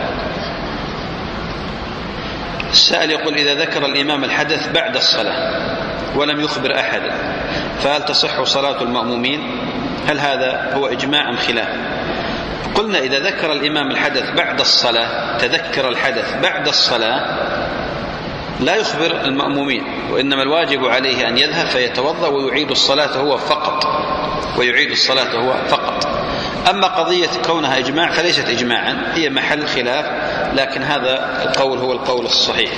السائل يقول: إذا ذكر الإمام الحدث بعد الصلاة ولم يخبر أحدا فهل تصح صلاة المأمومين؟ هل هذا هو إجماع أم خلاف؟ قلنا إذا ذكر الإمام الحدث بعد الصلاة، تذكر الحدث بعد الصلاة، لا يخبر المأمومين، وإنما الواجب عليه أن يذهب فيتوضأ ويعيد الصلاة هو فقط. أما قضية كونها إجماع فليست إجماعا، هي محل خلاف، لكن هذا القول هو القول الصحيح.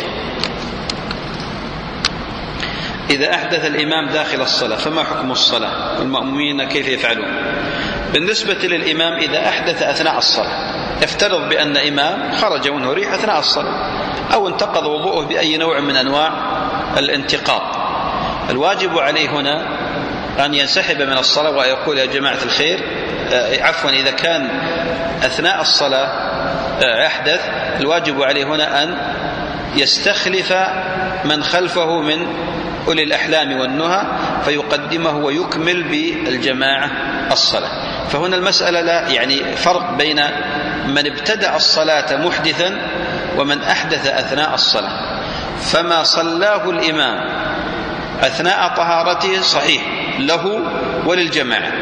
إذا أحدث الإمام داخل الصلاة فما حكم الصلاة؟ والمأمومين كيف يفعلون؟ بالنسبة للإمام إذا أحدث أثناء الصلاة، افترض بأن إمام خرج منه ريح أثناء الصلاة أو انتقض وضوءه بأي نوع من أنواع الانتقاض، الواجب عليه هنا أن ينسحب من الصلاة ويقول: يا جماعة الخير، إذا كان أثناء الصلاة أحدث، الواجب عليه هنا أن يستخلف من خلفه من أولي الأحلام والنهى فيقدمه ويكمل بالجماعة الصلاة. فهنا المسألة لا يعني فرق بين من ابتدأ الصلاة محدثا ومن أحدث أثناء الصلاة. فما صلاه الإمام أثناء طهارته صحيح له وللجماعة،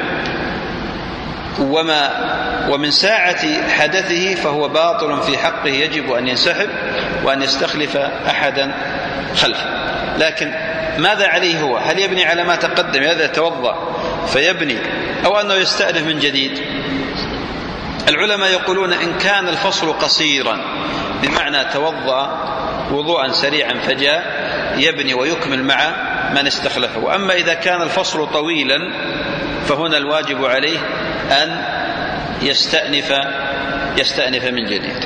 ومن ساعة حدثه فهو باطل في حقه، يجب أن ينسحب وأن يستخلف أحدا خلفه. لكن ماذا عليه هو؟ هل يبني على ما تقدم هذا يتوضأ فيبني، أو أنه يستأنف من جديد؟ العلماء يقولون إن كان الفصل قصيرا بمعنى توضأ وضوءا سريعا فجاء يبني ويكمل مع من استخلفه. وأما إذا كان الفصل طويلا فهنا الواجب عليه أن يستأنف من جديد.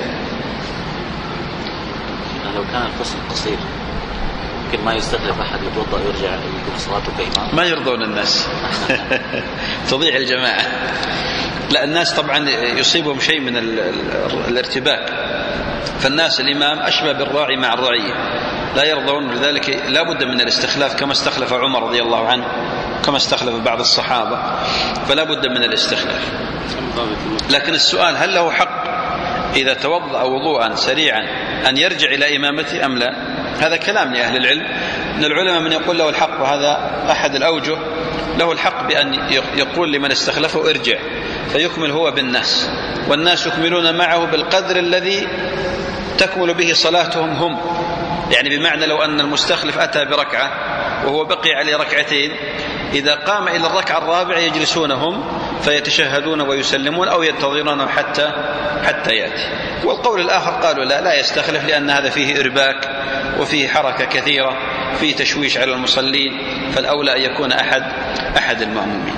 لو كان الفصل قصير ممكن ما يستخلف أحد يتوضأ ويرجع يكون صلاته كإمام؟ ما يرضون الناس تضيع الجماعة. لا، الناس طبعا يصيبهم شيء من الارتباك، فالناس الإمام أشبه بالراعي مع الرعية، لا يرضون، لذلك لا بد من الاستخلاف كما استخلف عمر رضي الله عنه، كما استخلف بعض الصحابة، فلا بد من الاستخلاف. لكن السؤال هل له حق إذا توضأ وضوءا سريعا أن يرجع إلى إمامته أم لا؟ هذا كلام لأهل العلم. من العلماء من يقول له الحق، وهذا أحد الأوجه، له الحق بأن يقول لمن استخلفه ارجع فيكمل هو بالناس، والناس يكملون معه بالقدر الذي تكمل به صلاتهم هم. يعني بمعنى لو أن المستخلف أتى بركعة وهو بقي عليه ركعتين، إذا قام إلى الركعة الرابعة يجلسون هم فيتشهدون ويسلمون أو ينتظرونه حتى يأتي. والقول الآخر قالوا لا يستخلف، لأن هذا فيه إرباك وفيه حركة كثيرة، فيه تشويش على المصلين، فالأولى أن يكون أحد المأمومين.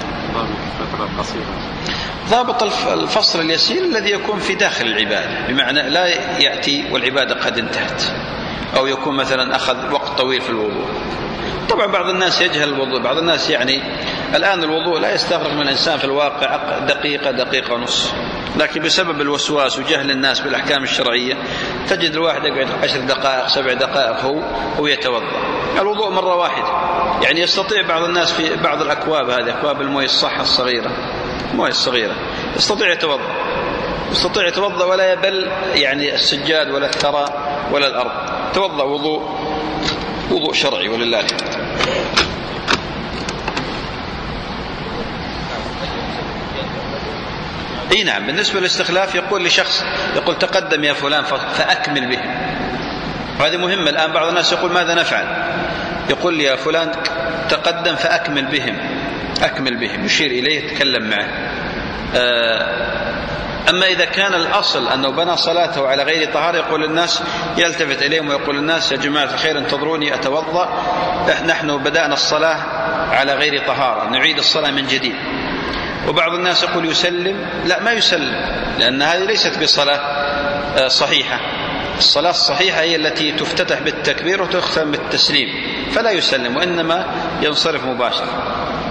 ضابط الفصل اليسير الذي يكون في داخل العبادة، بمعنى لا يأتي والعبادة قد انتهت، أو يكون مثلا أخذ وقت طويل في الوضوء. طبعا بعض الناس يجهل الوضوء، بعض الناس يعني الآن الوضوء لا يستغرق من الإنسان في الواقع دقيقة ونص، لكن بسبب الوسواس وجهل الناس بالأحكام الشرعية تجد الواحد يقعد 10 دقائق 7 دقائق هو يتوضأ. الوضوء مرة واحدة، يعني يستطيع بعض الناس في بعض الأكواب، هذه أكواب المويه الصحة الصغيرة، المويه الصغيرة، يستطيع يتوضأ ولا يبل يعني السجاد ولا الثرى ولا الأرض، توضأ وضوء شرعي ولله. اي نعم. بالنسبة للاستخلاف يقول لشخص، يقول تقدم يا فلان فأكمل بهم، وهذه مهمة. الآن بعض الناس يقول ماذا نفعل؟ يقول يا فلان تقدم فأكمل بهم، يشير إليه يتكلم معه. أما إذا كان الأصل أنه بنى صلاته على غير طهارة يقول الناس، يلتفت إليهم ويقول الناس يا جماعة الخير انتظروني أتوضأ، نحن بدأنا الصلاة على غير طهارة، نعيد الصلاة من جديد. وبعض الناس يقول يسلم، لا ما يسلم، لأن هذه ليست بصلاة صحيحة. الصلاة الصحيحة هي التي تفتتح بالتكبير وتختم بالتسليم، فلا يسلم وإنما ينصرف مباشرة.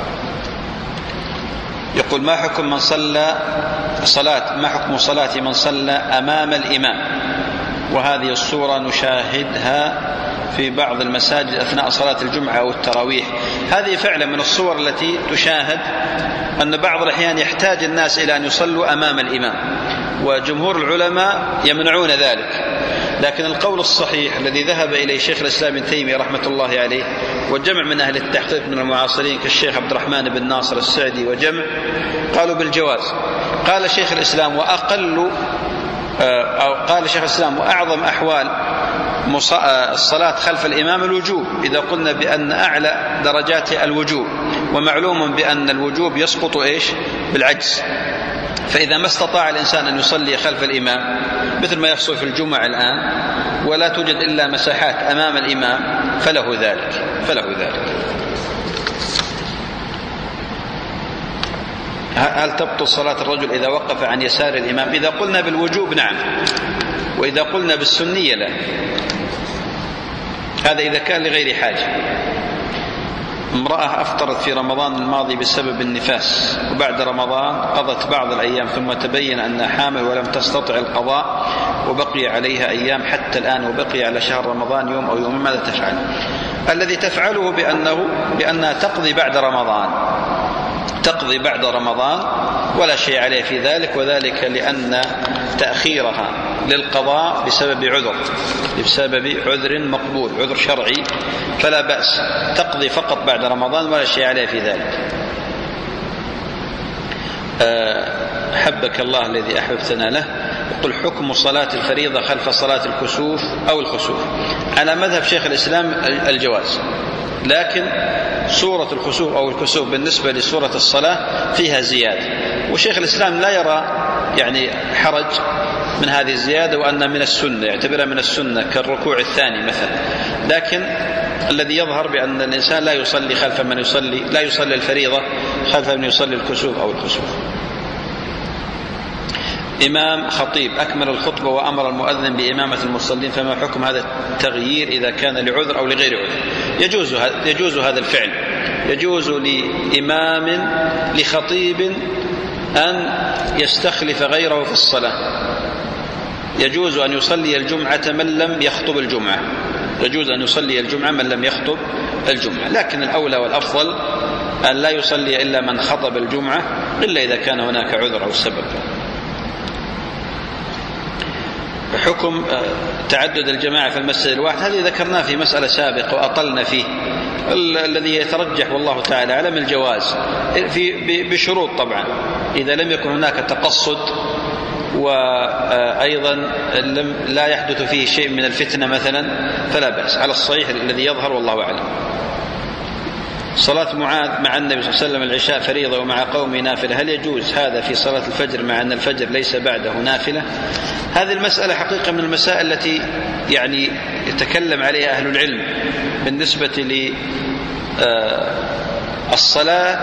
يقول ما حكم صلاة من صلى أمام الإمام؟ وهذه الصورة نشاهدها في بعض المساجد أثناء صلاة الجمعة أو التراويح. هذه فعلا من الصور التي تشاهد، أن بعض الأحيان يحتاج الناس إلى أن يصلوا أمام الإمام، وجمهور العلماء يمنعون ذلك. لكن القول الصحيح الذي ذهب إليه شيخ الإسلام ابن تيمية رحمة الله عليه وجمع من أهل التحقيق من المعاصرين كالشيخ عبد الرحمن بن ناصر السعدي وجمع، قالوا بالجواز. قال شيخ الإسلام وأعظم أحوال الصلاة خلف الإمام الوجوب، إذا قلنا بأن أعلى درجات الوجوب، ومعلوم بأن الوجوب يسقط بالعجز. فإذا ما استطاع الإنسان أن يصلي خلف الإمام مثل ما يحصل في الجمعة الآن، ولا توجد إلا مساحات أمام الإمام، فله ذلك. هل تبطل صلاة الرجل إذا وقف عن يسار الإمام؟ إذا قلنا بالوجوب نعم، وإذا قلنا بالسنية لا. هذا إذا كان لغير حاجة. امرأة أفطرت في رمضان الماضي بسبب النفاس، وبعد رمضان قضت بعض الأيام، ثم تبين أنها حامل ولم تستطع القضاء، وبقي عليها أيام حتى الآن، وبقي على شهر رمضان يوم أو يوم، ماذا تفعل؟ الذي تفعله بأنها تقضي بعد رمضان ولا شيء عليه في ذلك، وذلك لأن تأخيرها للقضاء بسبب عذر مقبول، عذر شرعي، فلا بأس، تقضي فقط بعد رمضان ولا شيء عليه في ذلك. حبك الله الذي أحببتنا له. يقول حكم صلاة الفريضة خلف صلاة الكسوف أو الخسوف؟ على مذهب شيخ الإسلام الجواز، لكن سورة الخسوف أو الكسوف بالنسبة لسورة الصلاة فيها زيادة، وشيخ الإسلام لا يرى يعني حرج من هذه الزيادة، وأن من السنة يعتبرها من السنة كالركوع الثاني مثلا. لكن الذي يظهر بأن الإنسان لا يصلي خلف من يصلي، لا يصلي الفريضة خلف من يصلي الكسوف أو الخسوف. إمام خطيب أكمل الخطبة وأمر المؤذن بإمامة المصلين، فما حكم هذا التغيير إذا كان لعذر أو لغير عذر؟ يجوز هذا الفعل، يجوز لإمام لخطيب أن يستخلف غيره في الصلاة، يجوز أن يصلي الجمعة من لم يخطب الجمعة، يجوز أن يصلي الجمعة من لم يخطب الجمعة، لكن الأولى والأفضل أن لا يصلي إلا من خطب الجمعة إلا إذا كان هناك عذر أو سبب. حكم تعدد الجماعة في المسجد الواحد، هذه ذكرناه في مسألة سابقة وأطلنا فيه. الذي يترجح والله تعالى أعلم الجواز بشروط طبعا، إذا لم يكن هناك تقصد وأيضا لا يحدث فيه شيء من الفتنة مثلا فلا بأس، على الصحيح الذي يظهر والله أعلم. صلاة معاذ مع النبي صلى الله عليه وسلم العشاء فريضة ومع قومه نافلة، هل يجوز هذا في صلاة الفجر مع أن الفجر ليس بعده نافلة؟ هذه المسألة حقيقة من المسائل التي يعني يتكلم عليها أهل العلم بالنسبة للصلاة،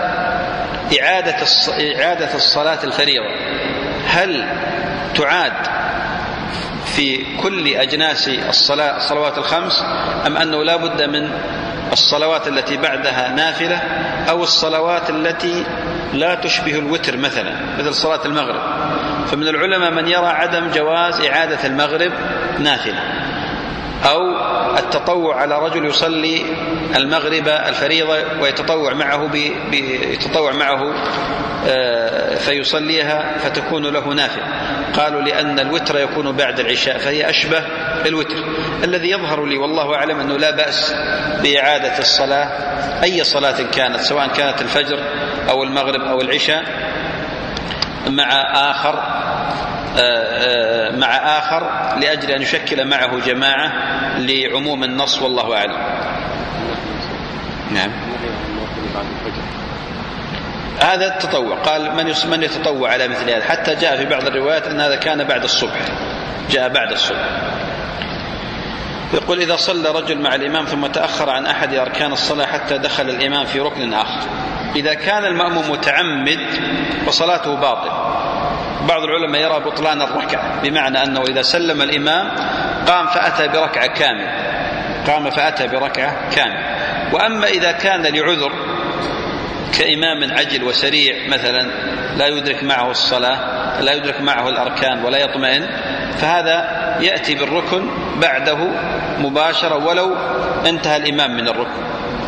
إعادة الصلاة الفريضة هل تعاد في كل أجناس الصلوات الخمس، أم أنه لا بد من الصلوات التي بعدها نافلة، أو الصلوات التي لا تشبه الوتر مثلا مثل صلاة المغرب؟ فمن العلماء من يرى عدم جواز إعادة المغرب نافلة، أو التطوع على رجل يصلي المغرب الفريضة ويتطوع معه فيصليها فتكون له نافلة. قالوا لأن الوتر يكون بعد العشاء فهي أشبه الوتر. الذي يظهر لي والله أعلم أنه لا بأس بإعادة الصلاة أي صلاة كانت، سواء كانت الفجر أو المغرب أو العشاء مع آخر لأجل أن يشكل معه جماعة لعموم النص والله أعلم. نعم، هذا التطوع. قال من يتطوع على مثل هذا، حتى جاء في بعض الروايات أن هذا كان بعد الصبح، جاء بعد الصبح. يقول إذا صلى رجل مع الإمام ثم تأخر عن أحد أركان الصلاة حتى دخل الإمام في ركن آخر، إذا كان المأموم متعمد فصلاته باطل. بعض العلماء يرى بطلان الركعة، بمعنى أنه إذا سلم الإمام قام فأتى بركعة كاملة. وأما إذا كان لعذر كإمام عجل وسريع مثلا لا يدرك معه الصلاة، لا يدرك معه الأركان ولا يطمئن، فهذا يأتي بالركن بعده مباشرة ولو انتهى الإمام من الركن.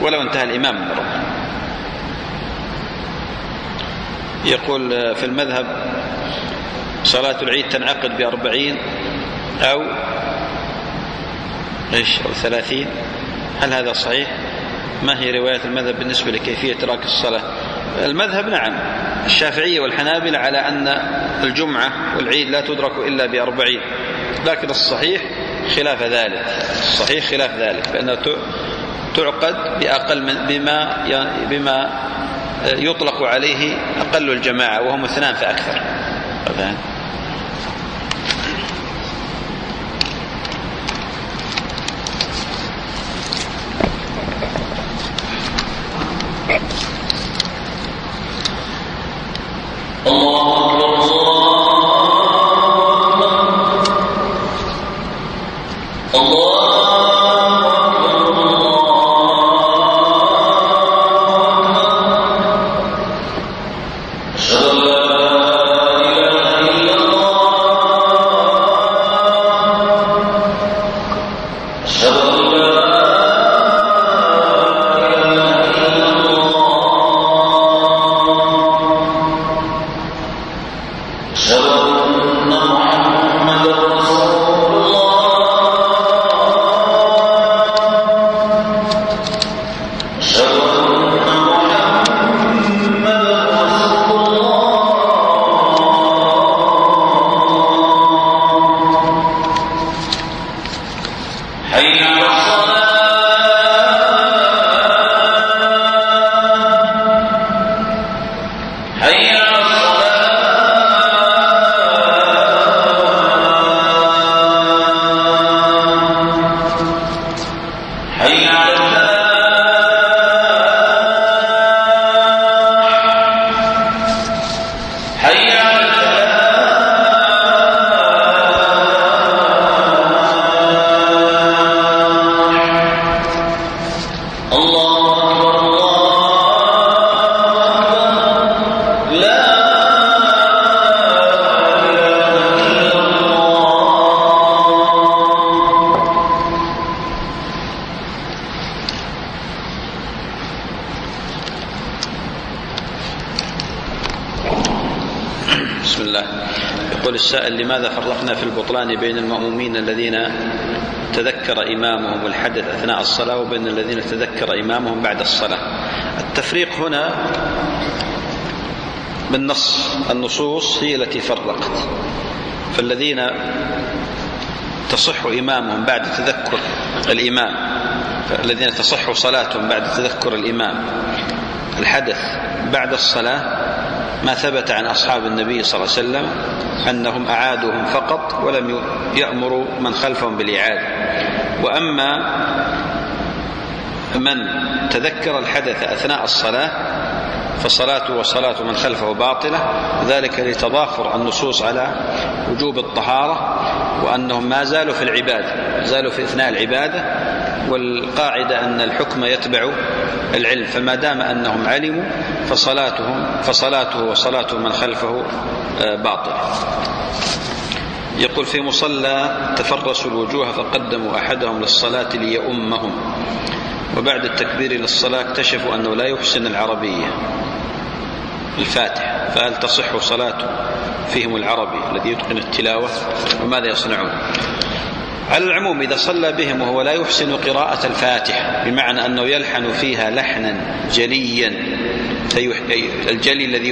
يقول في المذهب صلاة العيد تنعقد ب40 أو 30، هل هذا صحيح؟ ما هي رواية المذهب بالنسبة لكيفية ترك الصلاة؟ المذهب نعم، الشافعية والحنابلة على أن الجمعة والعيد لا تدرك إلا ب40، لكن الصحيح خلاف ذلك، بأنها تعقد بأقل من بما يطلق عليه أقل الجماعة، وهم 2 فأكثر. الله أكبر. حي على الصلاة. بسم الله. يقول السائل: لماذا فرقنا في البطلان بين المأمومين الذين تذكر إمامهم الحدث أثناء الصلاة وبين الذين تذكر إمامهم بعد الصلاة؟ التفريق هنا بالنص، النصوص هي التي فرقت. فالذين تصح إمامهم بعد تذكر الإمام، فالذين تصح صلاتهم بعد تذكر الإمام الحدث بعد الصلاة ما ثبت عن أصحاب النبي صلى الله عليه وسلم أنهم أعادوهم فقط ولم يأمروا من خلفهم بالإعادة. وأما من تذكر الحدث أثناء الصلاة فصلاته وصلاة من خلفه باطلة، ذلك لتضافر النصوص على وجوب الطهارة وأنهم ما زالوا في العبادة، زالوا في أثناء العبادة، والقاعدة أن الحكم يتبع العلم، فما دام أنهم علموا فصلاته وصلاة من خلفه باطلة. يقول: في مصلى تفرسوا الوجوه فقدموا أحدهم للصلاة ليؤمهم، وبعد التكبير للصلاة اكتشفوا أنه لا يحسن العربية الفاتحة، فهل تصح صلاته فيهم العربي الذي يتقن التلاوة وماذا يصنعون؟ على العموم إذا صلى بهم وهو لا يحسن قراءة الفاتحة بمعنى أنه يلحن فيها لحنا جليا، الجلي الذي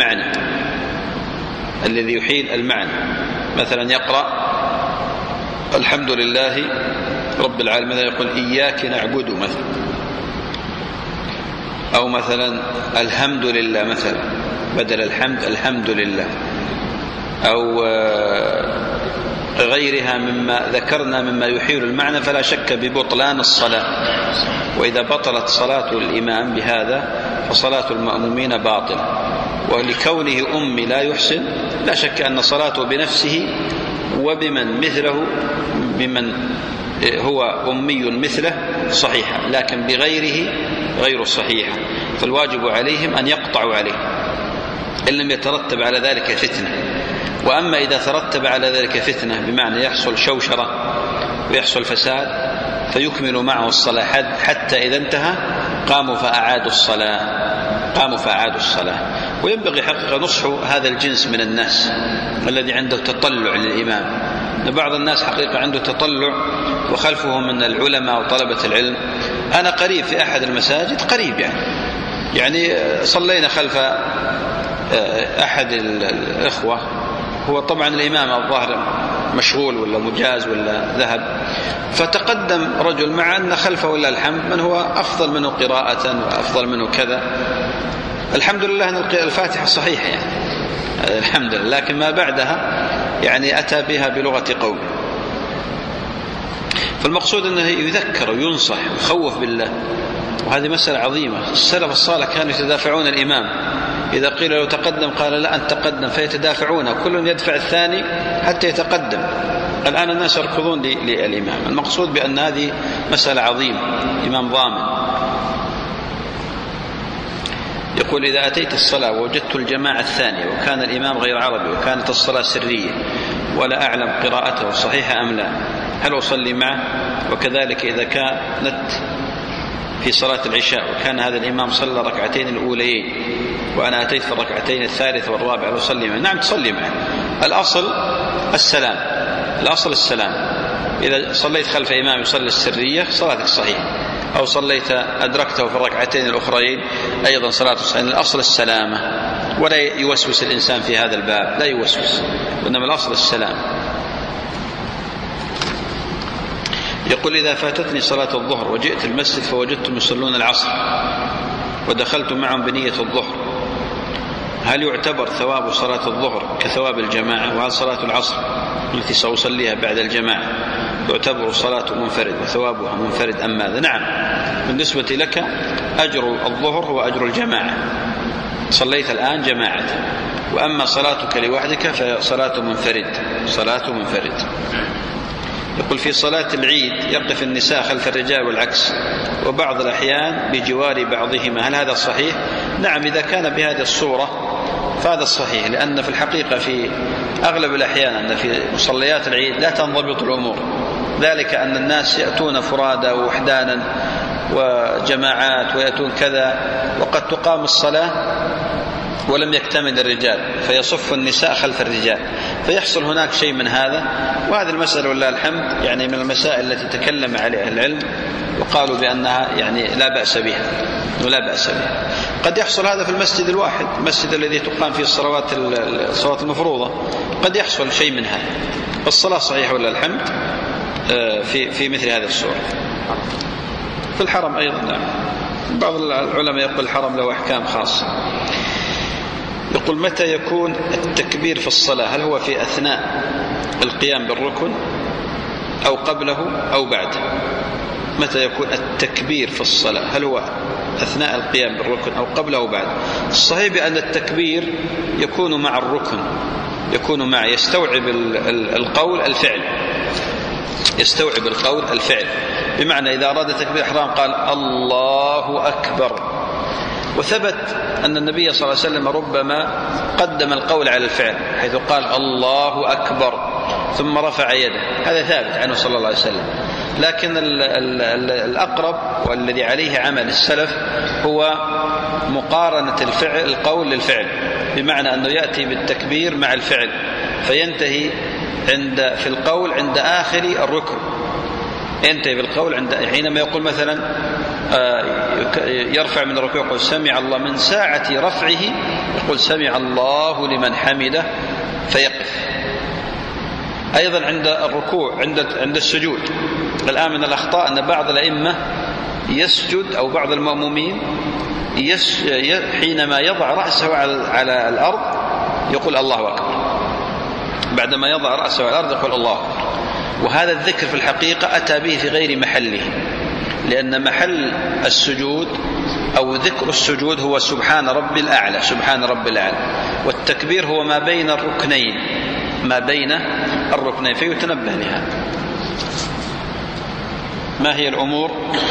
يحيل المعنى، مثلا يقرأ الحمد لله رب العالمين يقول إياك نعبد مثلا، أو مثلا الحمد لله مثلا بدل الحمد الحمد لله، أو غيرها مما ذكرنا مما يحيل المعنى، فلا شك ببطلان الصلاة. وإذا بطلت صلاة الإمام بهذا فصلاة المأمومين باطلة. ولكونه أمي لا يحسن لا شك أن صلاته بنفسه وبمن مثله بمن هو أمي مثله صحيحة، لكن بغيره غير صحيحة، فالواجب عليهم أن يقطعوا عليه إن لم يترتب على ذلك فتنة. وأما إذا ترتب على ذلك فتنة بمعنى يحصل شوشرة ويحصل فساد فيكمل معه الصلاة حتى إذا انتهى قاموا فأعادوا الصلاة. وينبغي حقيقة نصح هذا الجنس من الناس الذي عنده تطلع للإمام. بعض الناس حقيقة عنده تطلع وخلفه من العلماء وطلبة العلم. أنا قريب في أحد المساجد، قريب يعني صلينا خلف أحد الإخوة، هو طبعا الإمام الظاهر مشغول ولا مجاز ولا ذهب، فتقدم رجل مع أن خلفه ولا الحمد من هو أفضل منه قراءة وأفضل منه كذا. الحمد لله أن الفاتحة صحيحة الحمد لله، لكن ما بعدها أتى بها بلغة قوم. فالمقصود أنه يذكر وينصح ويخوف بالله، وهذه مسألة عظيمة. السلف الصالح كانوا يتدافعون الإمام، إذا قيل له تقدم قال لا أن تقدم، فيتدافعون كل يدفع الثاني حتى يتقدم. الآن الناس يركضون للإمام. المقصود بأن هذه مسألة عظيمة، إمام ضامن. يقول: إذا أتيت الصلاة ووجدت الجماعة الثانية وكان الإمام غير عربي وكانت الصلاة سرية ولا أعلم قراءته صحيحة أم لا، هل أصلي معه؟ وكذلك إذا كانت في صلاة العشاء وكان هذا الإمام صلى ركعتين الأوليين وأنا أتيت في الركعتين الثالثة والرابعة، هل أصلي معه؟ نعم تصلي معه. الأصل السلام. إذا صليت خلف إمام يصلي السرية صلاتك صحيحة، أو صليت أدركته في الركعتين الأخرين أيضا صلاته صحيحة. الأصل السلامة، ولا يوسوس الإنسان في هذا الباب، لا يوسوس، وإنما الأصل السلام. يقول: إذا فاتتني صلاة الظهر وجئت المسجد فوجدتم يصلون العصر ودخلت معهم بنية الظهر، هل يعتبر ثواب صلاة الظهر كثواب الجماعة؟ وهل صلاة العصر التي سأصليها بعد الجماعة يعتبر صلاة منفرد وثوابها منفرد أم ماذا؟ نعم، بالنسبة لك أجر الظهر هو أجر الجماعة، صليت الآن جماعة. وأما صلاتك لوحدك فصلاة منفرد. يقول: في صلاة العيد يقف النساء خلف الرجال والعكس، وبعض الأحيان بجوار بعضهما، هل هذا صحيح؟ نعم، إذا كان بهذه الصورة فهذا الصحيح، لأن في الحقيقة في أغلب الأحيان أن في مصليات العيد لا تنضبط الأمور، ذلك أن الناس يأتون فرادى ووحدانا وجماعات ويأتون كذا، وقد تقام الصلاة ولم يكتمل الرجال فيصف النساء خلف الرجال، فيحصل هناك شيء من هذا. وهذه المسألة ولله الحمد يعني من المسائل التي تكلم عليها العلم وقالوا بأنها يعني لا بأس بها ولا بأس بها. قد يحصل هذا في المسجد الواحد، المسجد الذي تقام فيه الصلوات المفروضة، قد يحصل شيء من هذا. الصلاة صحيحة ولله الحمد في مثل هذه الصورة. في الحرم أيضا نعم، بعض العلماء يقول الحرم له أحكام خاصة. يقول متى يكون التكبير في الصلاة؟ هل هو في أثناء القيام بالركن أو قبله أو بعده؟ متى يكون التكبير في الصلاة؟ هل هو أثناء القيام بالركن أو قبله أو بعده؟ الصحيح بأن التكبير يكون مع الركن، يكون مع يستوعب القول الفعل، يستوعب القول الفعل. بمعنى إذا أراد تكبير الإحرام قال الله أكبر، وثبت أن النبي صلى الله عليه وسلم ربما قدم القول على الفعل حيث قال الله أكبر ثم رفع يده، هذا ثابت عنه صلى الله عليه وسلم. لكن الأقرب والذي عليه عمل السلف هو مقارنة القول للفعل، بمعنى أنه يأتي بالتكبير مع الفعل فينتهي في القول عند آخر الركن، ينتهي بالقول حينما يقول مثلا يرفع من الركوع يقول سمع الله، من ساعة رفعه يقول سمع الله لمن حمده فيقف. أيضا عند الركوع، عند السجود. الآن من الأخطاء أن بعض الأئمة يسجد أو بعض المأمومين حينما يضع رأسه على الأرض يقول الله أكبر، بعدما يضع رأسه على الأرض يقول الله أكبر. وهذا الذكر في الحقيقة أتى به في غير محله، لأن محل السجود أو ذكر السجود هو سبحان رب الأعلى، سبحان رب الأعلى، والتكبير هو ما بين الركنين، ما بين الركنين، فيتنبه لهذا. ما هي الأمور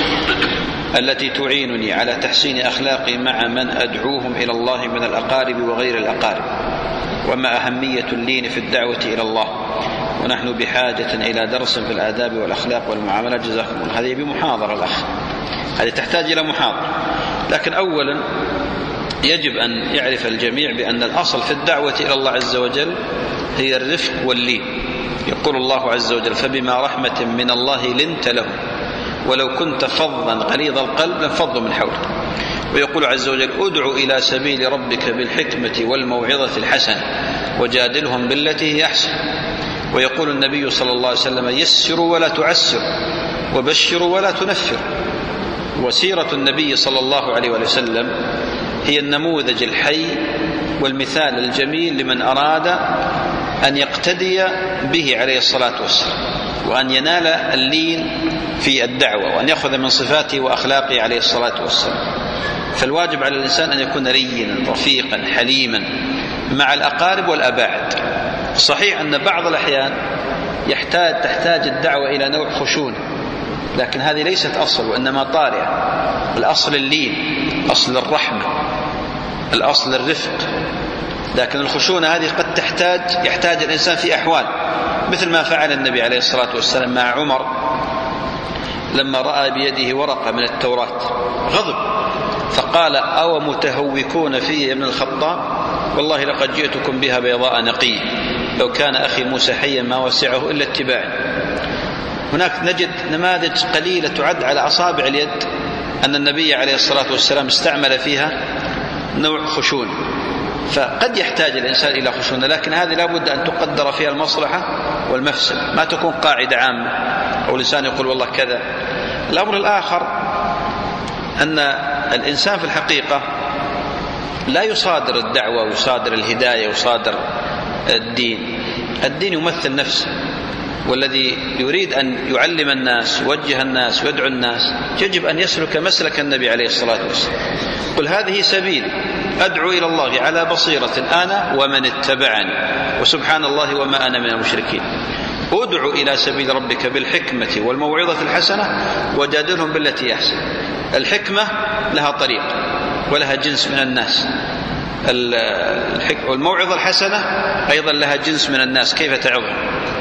التي تعينني على تحسين أخلاقي مع من أدعوهم إلى الله من الأقارب وغير الأقارب؟ وما أهمية اللين في الدعوة إلى الله؟ ونحن بحاجة إلى درس في الآداب والأخلاق والمعاملات. جزاكم الله. هذه بمحاضرة الأخ، هذه تحتاج إلى محاضرة. لكن أولا يجب أن يعرف الجميع بأن الأصل في الدعوة إلى الله عز وجل هي الرفق واللين. يقول الله عز وجل فبما رحمة من الله لنت له ولو كنت فظا غليظ القلب لانفضوا من حولك. ويقول عز وجل ادع إلى سبيل ربك بالحكمة والموعظة الحسنة وجادلهم بالتي هي أحسن. ويقول النبي صلى الله عليه وسلم يسروا ولا تعسروا وبشروا ولا تنفروا. وسيرة النبي صلى الله عليه وسلم هي النموذج الحي والمثال الجميل لمن أراد أن يقتدي به عليه الصلاة والسلام، وأن ينال اللين في الدعوة، وأن يأخذ من صفاته وأخلاقه عليه الصلاة والسلام. فالواجب على الإنسان أن يكون رينا رفيقا حليما مع الأقارب والأباعد. صحيح أن بعض الأحيان تحتاج الدعوة إلى نوع خشونة، لكن هذه ليست أصل وإنما طارئة. الأصل اللين، أصل الرحمة، الأصل الرفق. لكن الخشونة هذه قد يحتاج الإنسان في أحوال، مثل ما فعل النبي عليه الصلاة والسلام مع عمر لما رأى بيده ورقة من التوراة غضب، فقال أو متهوكون فيه يا ابن الخطاب والله لقد جئتكم بها بيضاء نقية لو كان أخي موسى حيا ما وسعه إلا اتباعي. هناك نجد نماذج قليلة تعد على أصابع اليد أن النبي عليه الصلاة والسلام استعمل فيها نوع خشونة. فقد يحتاج الإنسان إلى خشونة، لكن هذه لابد أن تقدر فيها المصلحة والمفسد، ما تكون قاعدة عامة أو الإنسان يقول والله كذا. الأمر الآخر أن الإنسان في الحقيقة لا يصادر الدعوة ويصادر الهداية ويصادر الدين. الدين يمثل نفسه، والذي يريد أن يعلم الناس يوجه الناس ويدعو الناس يجب أن يسلك مسلك النبي عليه الصلاة والسلام. قل هذه سبيل أدعو إلى الله على بصيرة أنا ومن اتبعني وسبحان الله وما أنا من المشركين. ادعو إلى سبيل ربك بالحكمة والموعظة الحسنة وجادلهم بالتي أحسن. الحكمة لها طريق ولها جنس من الناس، والموعظة الحسنة أيضا لها جنس من الناس كيف تعظهم.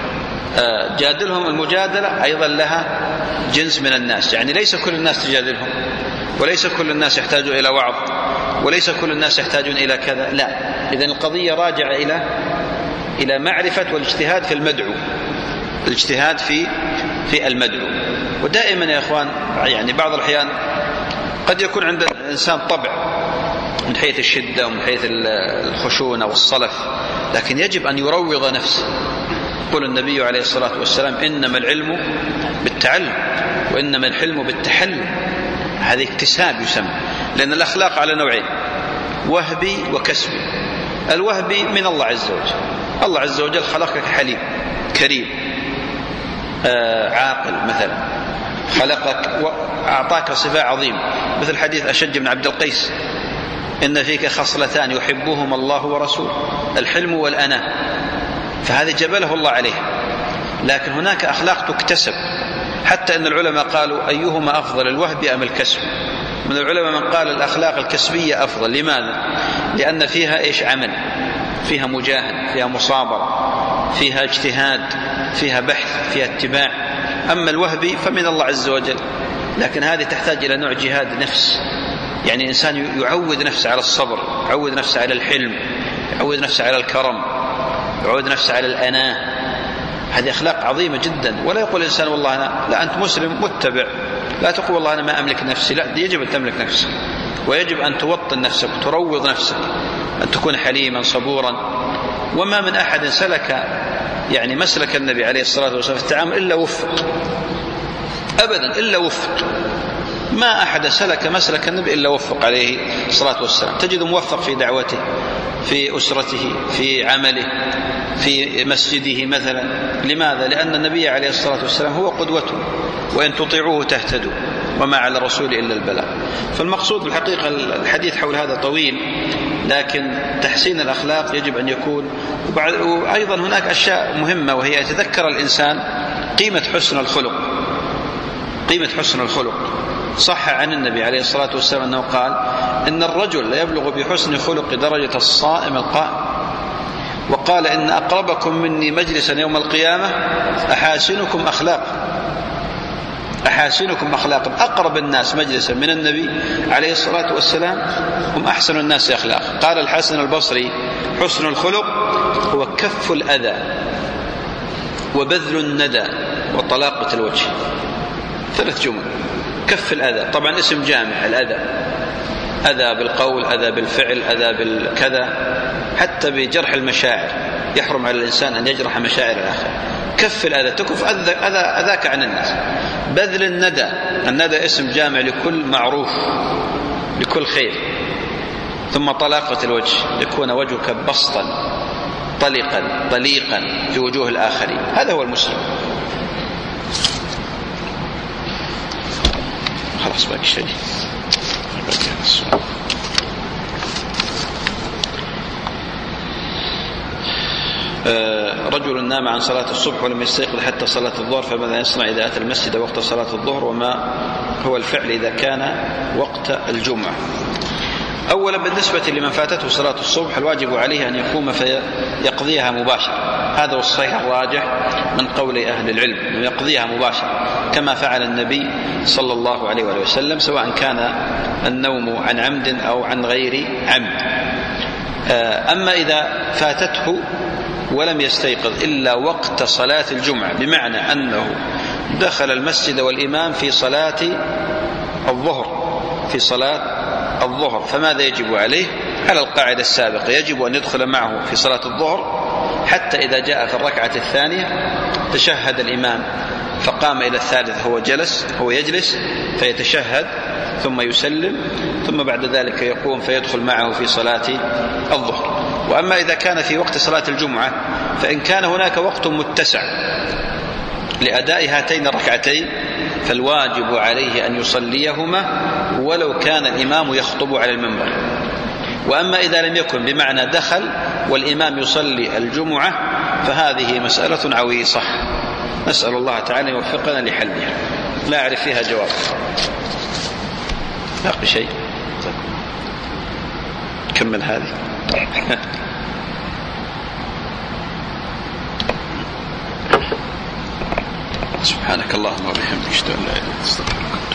جادلهم المجادلة أيضا لها جنس من الناس، يعني ليس كل الناس تجادلهم وليس كل الناس يحتاجوا إلى وعظ وليس كل الناس يحتاجون إلى كذا، لا. إذن القضية راجعة إلى معرفة والاجتهاد في المدعو، الاجتهاد في المدعو. ودائما يا إخوان يعني بعض الأحيان قد يكون عند الإنسان طبع من حيث الشدة ومن حيث الخشونة والصلف، لكن يجب أن يروض نفسه. يقول النبي عليه الصلاة والسلام: إنما العلم بالتعلم وإنما الحلم بالتحلم. هذا اكتساب يسمى، لأن الأخلاق على نوعين: وهبي وكسبي. الوهبي من الله عز وجل، الله عز وجل خلقك حليم كريم عاقل مثلا، خلقك وأعطاك صفة عظيمة، مثل حديث أشج بن عبد القيس: إن فيك خصلتان يحبهما الله ورسوله، الحلم والأناة. فهذه جبله الله عليه. لكن هناك أخلاق تكتسب، حتى أن العلماء قالوا: أيهما أفضل، الوهب أم الكسب؟ من العلماء من قال الأخلاق الكسبية أفضل. لماذا؟ لأن فيها عمل، فيها مجاهد، فيها مصابرة، فيها اجتهاد، فيها بحث، فيها اتباع. أما الوهبي فمن الله عز وجل، لكن هذه تحتاج إلى نوع جهاد نفس، يعني إنسان يعود نفسه على الصبر، يعود نفسه على الحلم، يعود نفسه على الكرم، يعود نفسه على الأناة. هذه أخلاق عظيمة جدا. ولا يقول الإنسان: والله لا، أنت مسلم متبع، لا تقول والله أنا ما أملك نفسي. لا، يجب أن تملك نفسك، ويجب أن توطن نفسك، تروض نفسك، أن تكون حليما صبورا. وما من أحد سلك يعني مسلك النبي عليه الصلاة والسلام في التعامل إلا وفق، أبدا إلا وفق. ما أحد سلك مسلك النبي إلا وفق عليه الصلاة والسلام. تجد موفق في دعوته، في أسرته، في عمله، في مسجده مثلا. لماذا؟ لأن النبي عليه الصلاة والسلام هو قدوته، وإن تطيعوه تهتدوا وما على الرسول إلا البلاغ. فالمقصود بالحقيقة الحديث حول هذا طويل، لكن تحسين الأخلاق يجب أن يكون. وأيضا هناك أشياء مهمة، وهي يتذكر الإنسان قيمة حسن الخلق. قيمة حسن الخلق صح عن النبي عليه الصلاة والسلام أنه قال: إن الرجل لا يبلغ بحسن خلق درجة الصائم القائم. وقال: إن أقربكم مني مجلسا يوم القيامة أحاسنكم أخلاقا. أحاسنكم أخلاقا. أقرب الناس مجلسا من النبي عليه الصلاة والسلام هم أحسن الناس أخلاقا. قال الحسن البصري: حسن الخلق هو كف الأذى وبذل الندى وطلاقة الوجه. 3 جمل. كف الأذى، طبعا اسم جامع. الأذى، أذى بالقول، أذى بالفعل، أذى بالكذا، حتى بجرح المشاعر. يحرم على الإنسان أن يجرح مشاعر الآخر. كف الأذى، تكف أذاك عن الناس. بذل الندى، الندى اسم جامع لكل معروف، لكل خير. ثم طلاقة الوجه، يكون وجهك بسطا طليقا في وجوه الآخرين. هذا هو المسلم. خلاص باقي شيء. رجل نام عن صلاة الصبح ولم يستيقظ حتى صلاة الظهر، فماذا يصنع إذا أتى المسجد وقت صلاة الظهر؟ وما هو الفعل إذا كان وقت الجمعة؟ أولا بالنسبة لمن فاتته صلاة الصبح الواجب عليه أن يقوم فيقضيها مباشرة. هذا هو الصحيح الراجح من قول أهل العلم، أن يقضيها مباشرة كما فعل النبي صلى الله عليه وسلم، سواء كان النوم عن عمد أو عن غير عمد. أما إذا فاتته ولم يستيقظ إلا وقت صلاة الجمعة، بمعنى أنه دخل المسجد والإمام في صلاة الظهر، فماذا يجب عليه؟ على القاعدة السابقة، يجب أن يدخل معه في صلاة الظهر حتى إذا جاء في الركعة الثانية تشهد الإمام فقام إلى الثالث، هو يجلس فيتشهد ثم يسلم، ثم بعد ذلك يقوم فيدخل معه في صلاة الظهر. وأما إذا كان في وقت صلاة الجمعة فإن كان هناك وقت متسع لأداء هاتين الركعتين فالواجب عليه أن يصليهما ولو كان الإمام يخطب على المنبر. وأما إذا لم يكن، بمعنى دخل والإمام يصلي الجمعة، فهذه مسألة عويصة، نسأل الله تعالى يوفقنا لحلها، لا أعرف فيها جواب. باقي شيء؟ كمل هذه. سبحانك اللهم وبحمدك، اشهد ان لا اله الا انت، استغفرك.